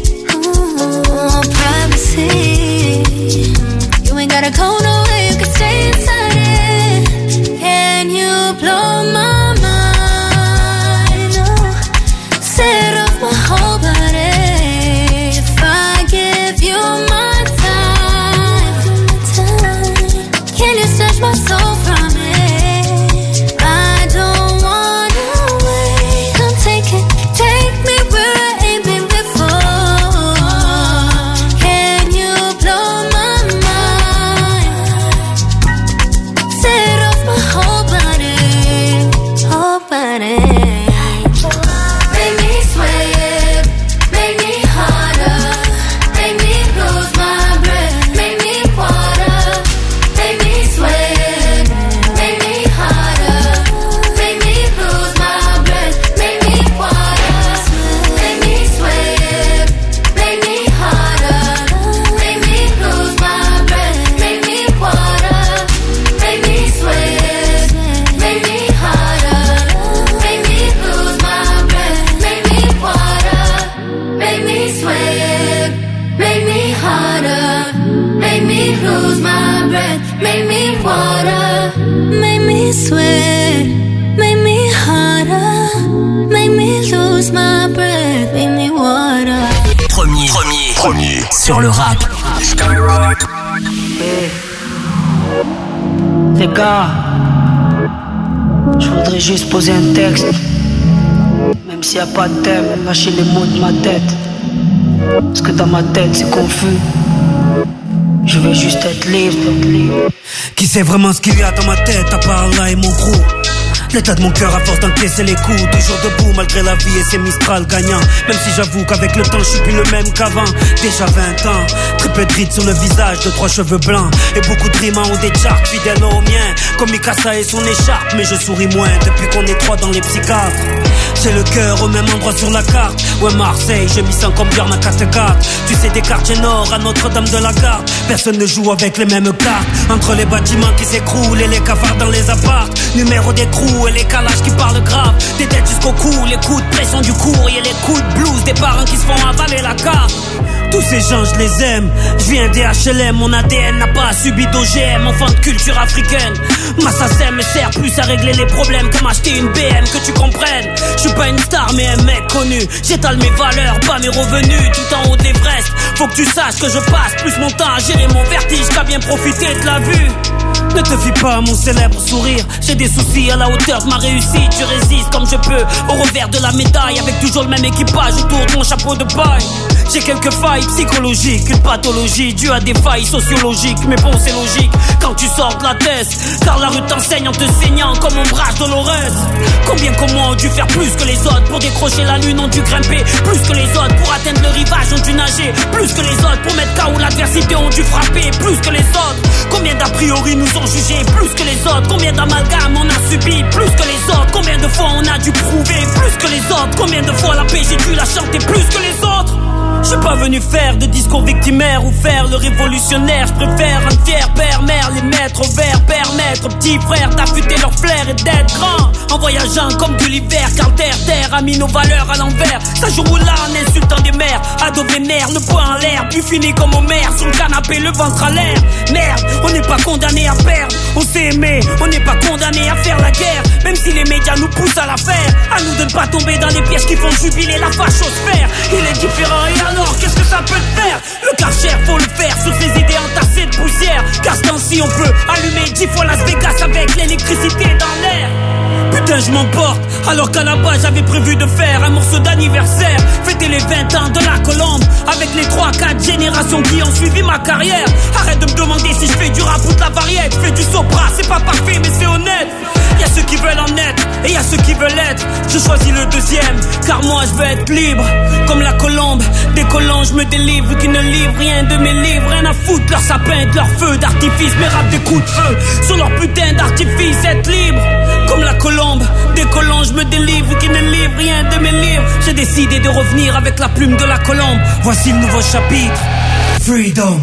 Privacy, you ain't gotta go nowhere, you can stay inside it. Can you blow my mind? Set off my whole body. If I give you my time, can you snatch my soul from it? I don't wanna wait. Come take me where I ain't been before. Can you blow my mind? Set off my whole body, whole body. Make me sweat, make me harder, make me lose my breath, make me water, make me sweat, make me harder, make me lose my breath, make me water, make me sweat, make me harder, make me lose my breath, make me water, make me sweat, make me harder, make me lose my breath, make me water, make me sweat, make me harder, make me lose my breath, make me water, Make me sweat, make me harder, make me lose my breath, make me water. Premier sur le rap. Les gars, je voudrais juste poser un texte. Même s'il n'y a pas de thème, lâchez les mots de ma tête. Parce que dans ma tête c'est confus. Je veux juste être libre. Qui sait vraiment ce qu'il y a dans ma tête à part là et mon crew? L'état de mon cœur à force d'encaisser les coups. Toujours debout malgré la vie et ses Mistral gagnants. Même si j'avoue qu'avec le temps je suis plus le même qu'avant. Déjà 20 ans, très peu de rides sur le visage, 2-3 cheveux blancs. Et beaucoup de rimes ont des charts fidèles aux miens. Comme Mikasa et son écharpe, mais je souris moins depuis qu'on est 3 dans les psychiatres. J'ai le cœur au même endroit sur la carte. Ouais Marseille, je m'y sens comme Björn à Kattegat. Tu sais des quartiers nord à Notre-Dame de la Garde. Personne ne joue avec les mêmes cartes. Entre les bâtiments qui s'écroulent et les cafards dans les apparts. Numéro d'écrou et les calages qui parlent grave. Des têtes jusqu'au cou, les coups de pression du courrier, les coups de blues des parents qui se font avaler la carte. Tous ces gens je les aime. Je viens des HLM, mon ADN n'a pas subi d'OGM. Enfant de culture africaine. Ma SACEM me sert plus à régler les problèmes que m'acheter une BM, que tu comprennes. Je suis pas une star mais un mec connu. J'étale mes valeurs, pas mes revenus. Tout en haut de l'Everest. Faut que tu saches que je passe plus mon temps à gérer mon vertige qu'à bien profiter de la vue. Ne te fie pas à mon célèbre sourire. J'ai des soucis à la hauteur de ma réussite. Je résiste comme je peux au revers de la médaille, avec toujours le même équipage autour de mon chapeau de paille. J'ai quelques failles failles psychologiques, une pathologie due à des failles sociologiques. Mais bon, c'est logique quand tu sors de la thèse, car la rue t'enseigne en te saignant comme ombrage Dolores. Combien comment ont dû faire plus que les autres pour décrocher la lune, ont dû grimper plus que les autres pour atteindre le rivage, ont dû nager plus que les autres pour mettre KO l'adversité, ont dû frapper plus que les autres. Combien d'a priori nous ont jugés plus que les autres, combien d'amalgames on a subi plus que les autres, combien de fois on a dû prouver plus que les autres, combien de fois la paix j'ai dû la chanter plus que les autres. Je suis pas venu faire de discours victimaire ou faire le révolutionnaire. Je préfère un fier père, mère, les mettre au vert, permettre aux petits frères d'affûter leur flair et d'être grands. En voyageant comme Gulliver, car terre a mis nos valeurs à l'envers. Ça joue là en insultant des mères, ado vénère, le poing en l'air, puis fini comme Homer, sur le canapé, le ventre à l'air. Merde, on n'est pas condamné à perdre, on s'est aimé, on n'est pas condamné à faire la guerre. Même si les médias nous poussent à la faire, à nous de ne pas tomber dans les pièges qui font jubiler la fachosphère. Il est différent et alors qu'est-ce que ça peut te faire? Le Karcher faut le faire sur ses idées entassées de poussière, car ce temps-ci on peut allumer 10 fois Las Vegas avec l'électricité dans l'air. Putain je m'emporte, alors qu'à la base j'avais prévu de faire un morceau d'anniversaire, fêter les 20 ans de la Colombe avec les 3-4 générations qui ont suivi ma carrière. Arrête de me demander si je fais du rap ou de la variette, je fais du sopra, c'est pas parfait mais c'est honnête. Y'a ceux qui veulent en être et y'a ceux qui veulent être. Je choisis le deuxième, car moi je veux être libre. Comme la Colombe, décollant je me délivre, qui ne livrent rien de mes livres. Rien à foutre, leur sapin, de leur feu d'artifice, mes rap des coups de feu sur leur putain d'artifice, être libre. Comme la Colombe, décollant je me délivre, qui ne livrent rien de mes livres. J'ai décidé de revenir avec la plume de la Colombe. Voici le nouveau chapitre, Freedom.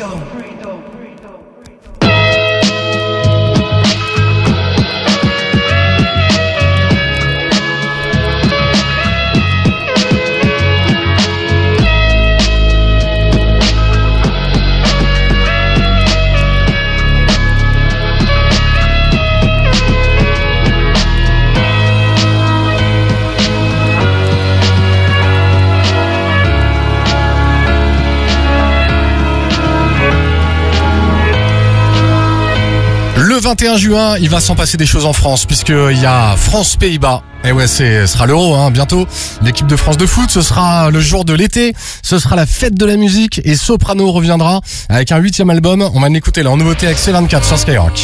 Le 21 juin, il va s'en passer des choses en France, puisqu'il y a France-Pays-Bas. Et ouais, ce sera l'Euro, bientôt. L'équipe de France de foot, ce sera le jour de l'été, ce sera la fête de la musique, et Soprano reviendra avec un 8e album. On va l'écouter là en nouveauté avec C24 sur Skyrock.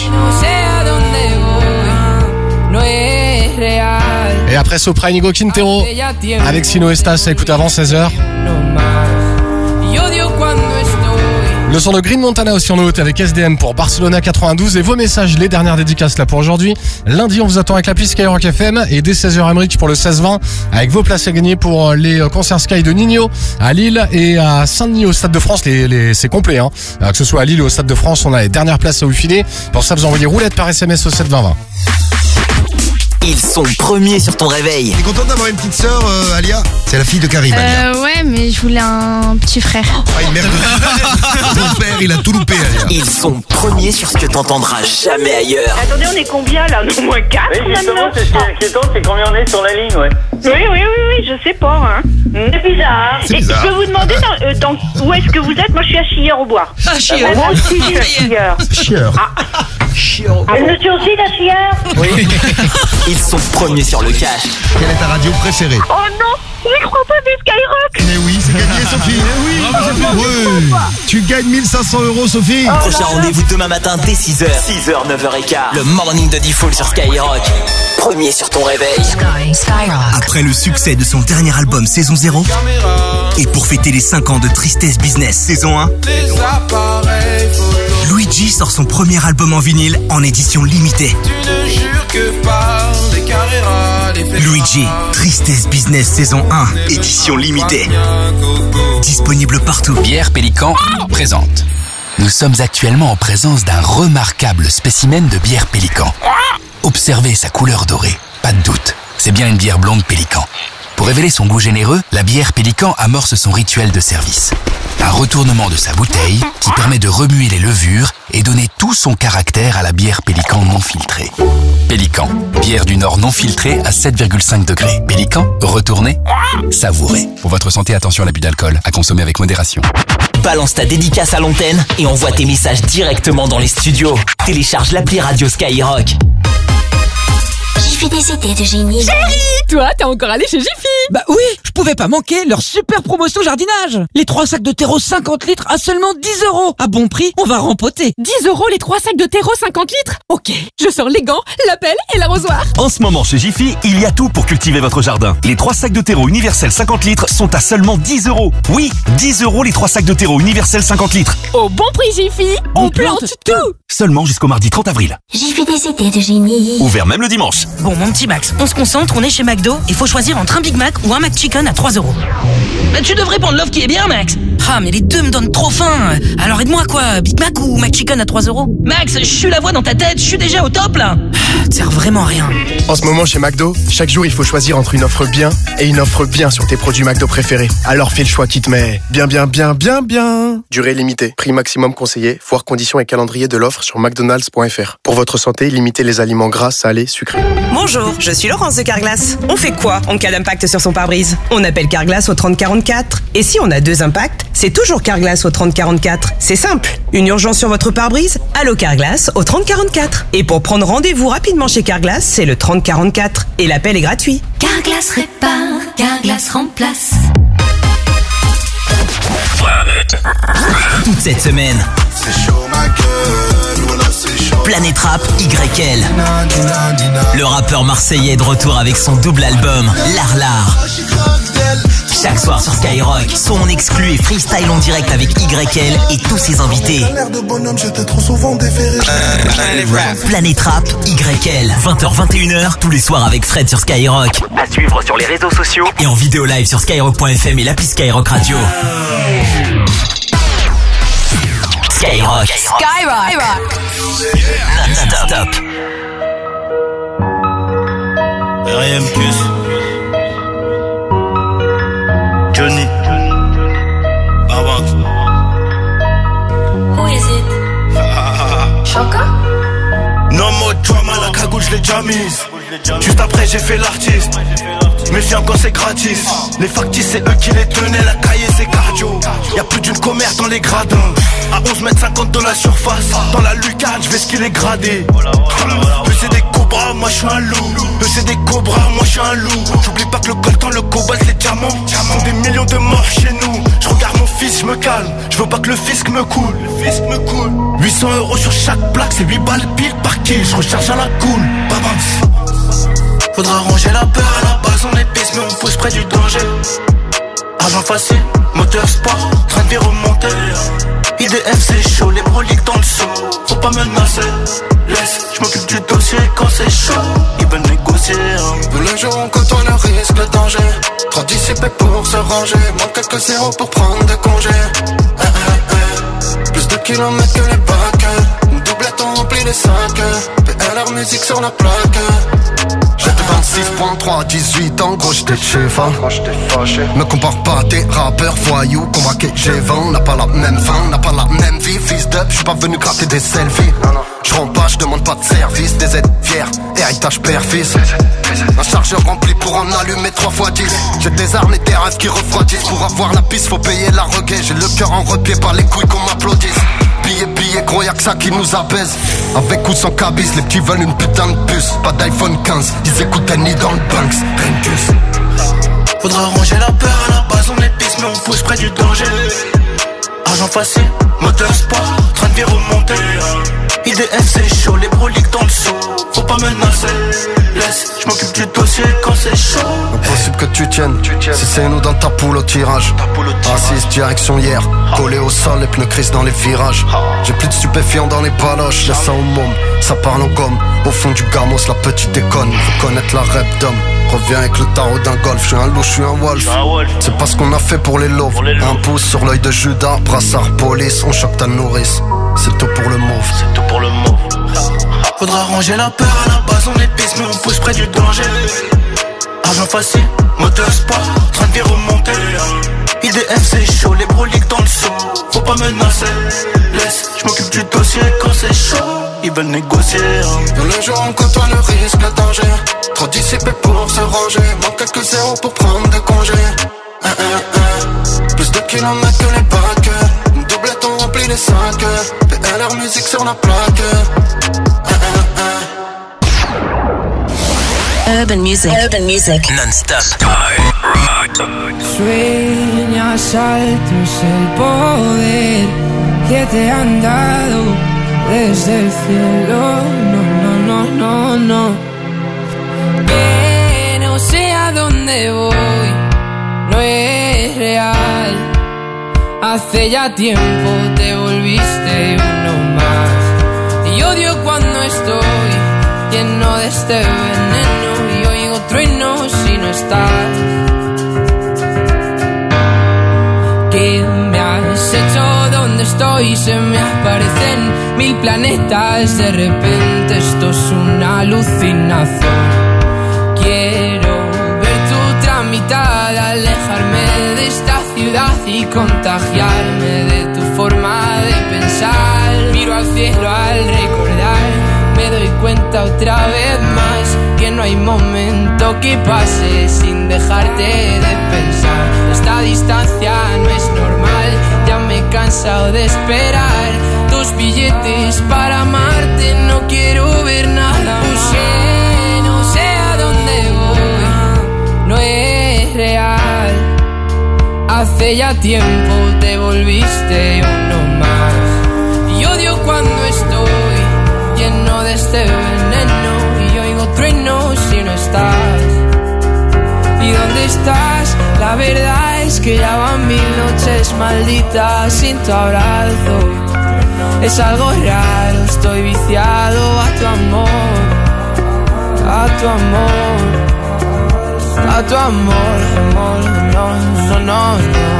Et après Sopra, Inigo Quintero avec Sino Estas, à écouter avant 16h. Le son de Green Montana aussi en nouveauté avec SDM pour Barcelona 92. Et vos messages, les dernières dédicaces là pour aujourd'hui. Lundi, on vous attend avec l'appli Skyrock FM. Et dès 16h Amérique pour le 16-20 avec vos places à gagner pour les concerts Sky de Nino à Lille et à Saint-Denis au Stade de France. C'est complet, que ce soit à Lille ou au Stade de France, on a les dernières places à vous filer. Pour ça, vous envoyez roulette par SMS au 72020. Ils sont premiers sur ton réveil. T'es contente d'avoir une petite sœur, Alia? C'est la fille de Karim, Alia. Ouais, mais je voulais un petit frère. Ah, une merde de... Ton père, il a tout loupé, Alia. Ils sont premiers sur ce que t'entendras jamais ailleurs. Attendez, on est combien là? On est au moins 4 oui, justement, c'est ce qui est inquiétant, c'est combien on est sur la ligne, ouais. Oui, je sais pas, C'est bizarre. C'est bizarre. Et je peux vous demander où est-ce que vous êtes? Moi, je suis à Chilleur-au-Bois. Ah, Chilleur. Moi aussi, je suis à Chilleur. Chieur. Monsieur aussi, la Chilleur? Oui. Ils sont premiers sur le cash. Quelle est ta radio préférée? Oh non, je crois pas des Skyrock. Mais oui, c'est gagné, Sophie. Oui. Tu gagnes 1500 €, Sophie. Prochain rendez-vous demain matin dès 6h. 6h, 9h15. Le morning de Default sur Skyrock. Premier sur ton réveil. Après le succès de son dernier album Saison 0 et pour fêter les 5 ans de Tristesse Business Saison 1, Luigi sort son premier album en vinyle en édition limitée. Luigi, Tristesse Business Saison 1, édition limitée. Disponible partout. Bière Pélican présente. Nous sommes actuellement en présence d'un remarquable spécimen de bière Pélican. Observez sa couleur dorée, pas de doute, c'est bien une bière blonde Pélican. Pour révéler son goût généreux, la bière Pélican amorce son rituel de service. Un retournement de sa bouteille qui permet de remuer les levures et donner tout son caractère à la bière Pélican non filtrée. Pélican, bière du Nord non filtrée à 7,5 degrés. Pélican, retournez, savourez. Pour votre santé, attention à l'abus d'alcool, à consommer avec modération. Balance ta dédicace à l'antenne et envoie tes messages directement dans les studios. Télécharge l'appli Radio Skyrock. J'ai fait des idées de génie. Chérie, toi, t'es encore allé chez Jiffy. Bah oui, je pouvais pas manquer leur super promotion jardinage. Les 3 sacs de terreau 50 litres à seulement 10 €. À bon prix, on va rempoter. 10 € les 3 sacs de terreau 50 litres? Ok, je sors les gants, la pelle et l'arrosoir. En ce moment chez Jiffy, il y a tout pour cultiver votre jardin. Les 3 sacs de terreau universel 50 litres sont à seulement 10 €. Oui, 10 € les 3 sacs de terreau universel 50 litres. Au bon prix Jiffy, on plante tout. Seulement jusqu'au mardi 30 avril. Jiffy des idées de génie. Ouvert même le dimanche. Bon, mon petit Max, on se concentre, on est chez McDo, il faut choisir entre un Big Mac ou un McChicken à 3 €. Bah, tu devrais prendre l'offre qui est bien, Max. Ah, mais les deux me donnent trop faim. Alors aide-moi, quoi, Big Mac ou McChicken à 3 €? Max, je suis la voix dans ta tête, je suis déjà au top, là. Ça sert vraiment à rien. En ce moment, chez McDo, chaque jour, il faut choisir entre une offre bien et une offre bien sur tes produits McDo préférés. Alors fais le choix qui te met bien. Durée limitée, prix maximum conseillé, voir conditions et calendrier de l'offre sur mcdonalds.fr. Pour votre santé, limitez les aliments gras, salés, sucrés. Bonjour, je suis Laurence de Carglass. On fait quoi en cas d'impact sur son pare-brise? On appelle Carglass au 3044. Et si on a 2 impacts, c'est toujours Carglass au 3044. C'est simple. Une urgence sur votre pare-brise? Allô Carglass au 3044. Et pour prendre rendez-vous rapidement chez Carglass, c'est le 3044. Et l'appel est gratuit. Carglass répare, Carglass remplace. Toute cette semaine, Planète Rap YL. Le rappeur marseillais est de retour avec son double album L'Art. Chaque soir sur Skyrock, son exclu et freestyle en direct avec YL et tous ses invités. Planète Rap YL, 20h-21h, tous les soirs avec Fred sur Skyrock. À suivre sur les réseaux sociaux et en vidéo live sur skyrock.fm et l'appli Skyrock Radio. Skyrock. Non-stop. R.I.M. Johnny. Barbax. Who is it? Choca? Non, moi, drama, la cagoule, je l'ai déjà mise. Juste après, j'ai fait l'artiste. Méfiant quand c'est gratis. Les factices, c'est eux qui les tenaient. La cahier, c'est cardio. Y'a plus d'une commère dans les gradins. À 11,50 m dans la surface. Dans la lucarne, je vais skiller gradé. Eux, c'est des cobras, moi, je suis un loup. Eux, c'est des cobras, moi, je suis un loup. J'oublie pas que le coltan, le cobalt, les diamants font des millions de morts chez nous. Je regarde mon fils, je me calme. Je veux pas que le fisc me coule. 800 € sur chaque plaque, c'est 8 balles pile par kill. Je recharge à la cool. Babams. Faudra ranger la peur à la base, on est pisse mais on pousse près du danger. Argent facile, moteur sport, train de vie remonter. IDF c'est chaud, les broliques dans le saut. Faut pas menacer, laisse, je m'occupe du dossier quand c'est chaud. Ils veulent négocier. Le jour on côtoie le risque, le danger. Trop dissipé pour se ranger, manque quelques zéros pour prendre des congés. Plus de kilomètres que les bacs. Une doublette on remplit les sacs. PLR musique sur la plaque. J'étais 26.3, 18 ans, gros j'étais chef. Me compare pas à tes rappeurs voyous qu'on braquait G20. On n'a pas la même fin, on n'a pas la même vie. Fils d'up, j'suis pas venu gratter des selfies. J'rentre pas, j'demande pas de service. Des aides fiers, héritage père-fils. Un chargeur rempli pour en allumer 3 x 10. J'ai des armes et des rêves qui refroidissent. Pour avoir la piste, faut payer la requête. J'ai le cœur en repied, pas les couilles qu'on m'applaudisse. Billet, gros y'a que ça qui nous apaise. Avec ou sans cabis, les petits veulent une putain de puce. Pas d'iPhone 15, ils écoutent ni dans le Banks. Faudra ranger la peur à la base, on est pisse mais on pousse près du danger. Argent facile, moteur sport, train de vie remonter. IDF c'est chaud, les broliques dans le saut. Faut pas menacer, laisse, je m'occupe du dossier quand c'est chaud. Impossible que tu tiennes, si c'est nous dans ta poule au tirage. Assise direction hier, collé au sol, les pneus crissent dans les virages. J'ai plus de stupéfiants dans les baloches, laisse ça au môme, ça parle en gomme. Au fond du gamos, la petite déconne, faut connaître la rep d'homme. Reviens avec le tarot d'un golf, je suis un loup, je suis un wolf. C'est pas ce qu'on a fait pour les loaves. Un pouce sur l'œil de Judas, brassard police, on choque ta nourrice. C'est tout pour le mauve. Faudra ranger la peur à la base, on est pisse mais on pousse près du danger. Argent facile, moteur sport, train de vie remonter. IDF c'est chaud, les broliques dans le saut. Faut pas menacer, laisse, je m'occupe du dossier quand c'est chaud. Ils veulent négocier. Dans le jour on côtoie le risque, le danger. Trop dissipé pour se ranger, manque quelques zéros pour prendre des congés. Plus de kilomètres que les bacs. Une doublette on remplit les sacs. PLR musique sur la plaque. Urban Music. Urban Music. Non-stop. Sueñas alto es el poder que te han dado desde el cielo. No. Que no sé a dónde voy, no es real. Hace ya tiempo te volviste uno más. Y odio cuando estoy lleno de este veneno y oigo truenos si no estás. ¿Qué me has hecho? ¿Dónde estoy? Se me aparecen 1000 planetas. De repente esto es una alucinación. Quiero ver tu tramitar, alejarme de esta ciudad y contagiarme de tu forma de pensar. Miro al cielo al recordar, me doy cuenta otra vez más que no hay momento que pase sin dejarte de pensar. Esta distancia no es normal, ya me he cansado de esperar tus billetes para amarte, no quiero ver nada más. No sé a dónde voy, no es real. Hace ya tiempo te volviste uno más. Y odio cuando estoy lleno de este veneno y oigo truenos si no estás. ¿Y dónde estás? La verdad es que ya van 1000 noches malditas sin tu abrazo. Es algo raro, estoy viciado a tu amor, a tu amor, a tu amor, amor, no.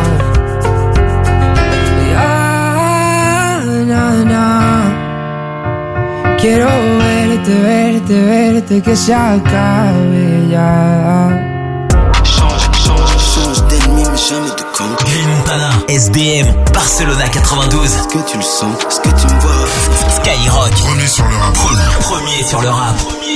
Ya, quiero verte, que se acabe ya. Green Montana, SDM, Barcelona 92. Est-ce que tu le sens? Est-ce que tu me vois? Skyrock. Premier sur le rap. Premier sur le rap.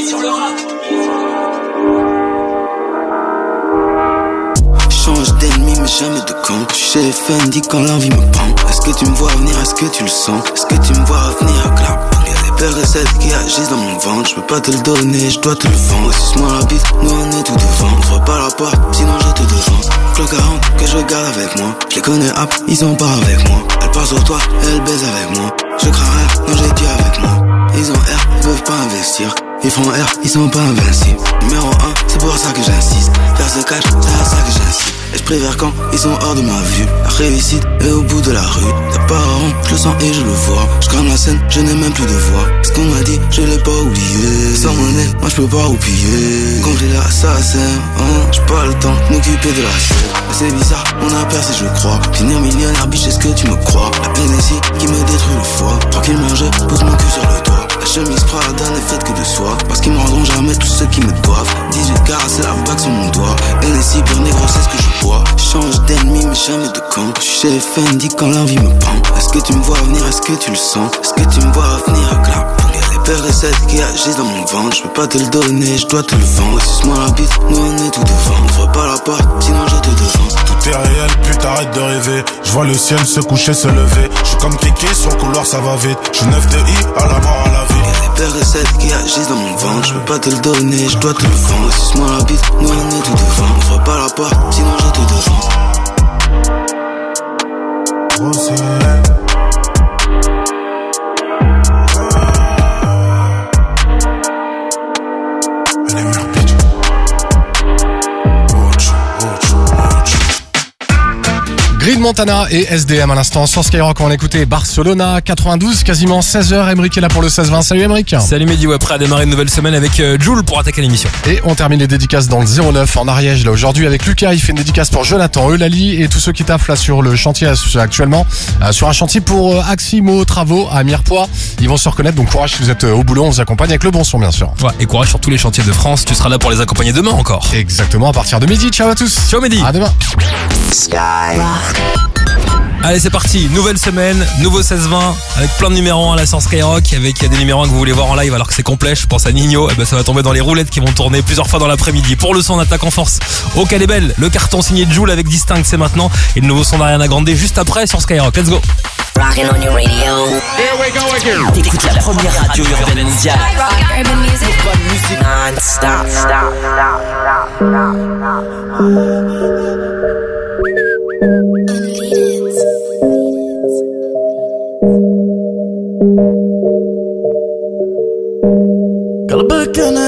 Change d'ennemi mais jamais de camp. Je suis chez Fendi quand l'envie me prend. Est-ce que tu me vois venir? Est-ce que tu le sens? Est-ce que tu me vois venir? Clap. Y'a des peurs et celles qui agissent dans mon ventre. Je peux pas te le donner, je dois te le vendre. Suce-moi la bite, nous on est tout devant. On voit pas la porte, sinon je te devance. Clock 40 que je garde avec moi. Je les connais hop, ils sont pas avec moi. Elle part sur toi, elle baise avec moi. Je crains rien, non j'ai Dieu avec moi. Ils ont R, ils peuvent pas investir. Ils font R, ils sont pas invincibles. Numéro 1, c'est pour ça que j'insiste. Faire ce catch, c'est à ça que j'insiste. Et je préfère quand ils sont hors de ma vue. La réussite est au bout de la rue. T'as pas rond, je le sens et je le vois. Je crame la scène, je n'ai même plus de voix. Ce qu'on m'a dit, je l'ai pas oublié. Sans monnaie, moi je peux pas oublier. Compris l'assassin, j'ai pas le temps de m'occuper de la scène. Mais c'est bizarre, on a percé je crois. Finir millionnaire, biche, est-ce que tu me crois? La peine ici qui me détruit le foie. Tranquillement je pose mon cul sur le toit. La chemise Prada n'est faite que de soie. Parce qu'ils me rendront jamais tous ceux qui me doivent. 18 carats, c'est la bague sur mon doigt. NSI, pur négro, c'est ce que je bois. Change d'ennemi mais jamais de camp. Je suis chez Fendi quand l'envie me prend. Est-ce que tu me vois venir? Est-ce que tu le sens? Est-ce que tu me vois venir? Clap. Y'a des peurs et celles qui agissent dans mon ventre. Je peux pas te le donner, je dois te le vendre. Suce-moi la bite, nous on est tout devant. On voit pas la porte, sinon je te devance. Tout est réel, puis t'arrêtes de rêver. Je vois le ciel se coucher, se lever. Je suis comme Kiki, sur le couloir ça va vite. Je suis 9 de I, à la mort, à la vie. Y'a des peurs et celles qui agissent dans mon ventre. Je peux pas te le donner, je dois te le vendre. Suce-moi la bite, nous on est tout devant. On voit pas la porte, sinon je te devance. Oh, c'est Green Montana et SDM à l'instant sur Skyrock. On va écouter Barcelona 92, quasiment 16h. Emric est là pour le 16-20. Salut Emric. Salut Mehdi, ouais, prêt à démarrer une nouvelle semaine avec Jules pour attaquer l'émission. Et on termine les dédicaces dans le 09 en Ariège là aujourd'hui avec Lucas. Il fait une dédicace pour Jonathan, Eulalie et tous ceux qui taffent là sur le chantier actuellement. Sur un chantier pour Aximo Travaux à Mirepoix. Ils vont se reconnaître, donc courage si vous êtes au boulot. On vous accompagne avec le bon son bien sûr. Ouais, et courage sur tous les chantiers de France. Tu seras là pour les accompagner demain encore. Exactement, à partir de midi. Ciao à tous. Ciao Mehdi. À demain. Allez, c'est parti, nouvelle semaine, nouveau 16-20 avec plein de numéros 1 là sur Skyrock, avec des numéros 1 que vous voulez voir en live alors que c'est complet. Je pense à Nino, et ben ça va tomber dans les roulettes qui vont tourner plusieurs fois dans l'après-midi. Pour le son, on attaque en force au Calébel, le carton signé de Jules avec Distinct, c'est maintenant, et le nouveau son d'Ariana Grande juste après sur Skyrock. Let's go. Rockin' on your radio. Here we go again. T'écoutes la première radio urbaine mondiale. Urban Music. Non-stop. stop, stop, stop, stop.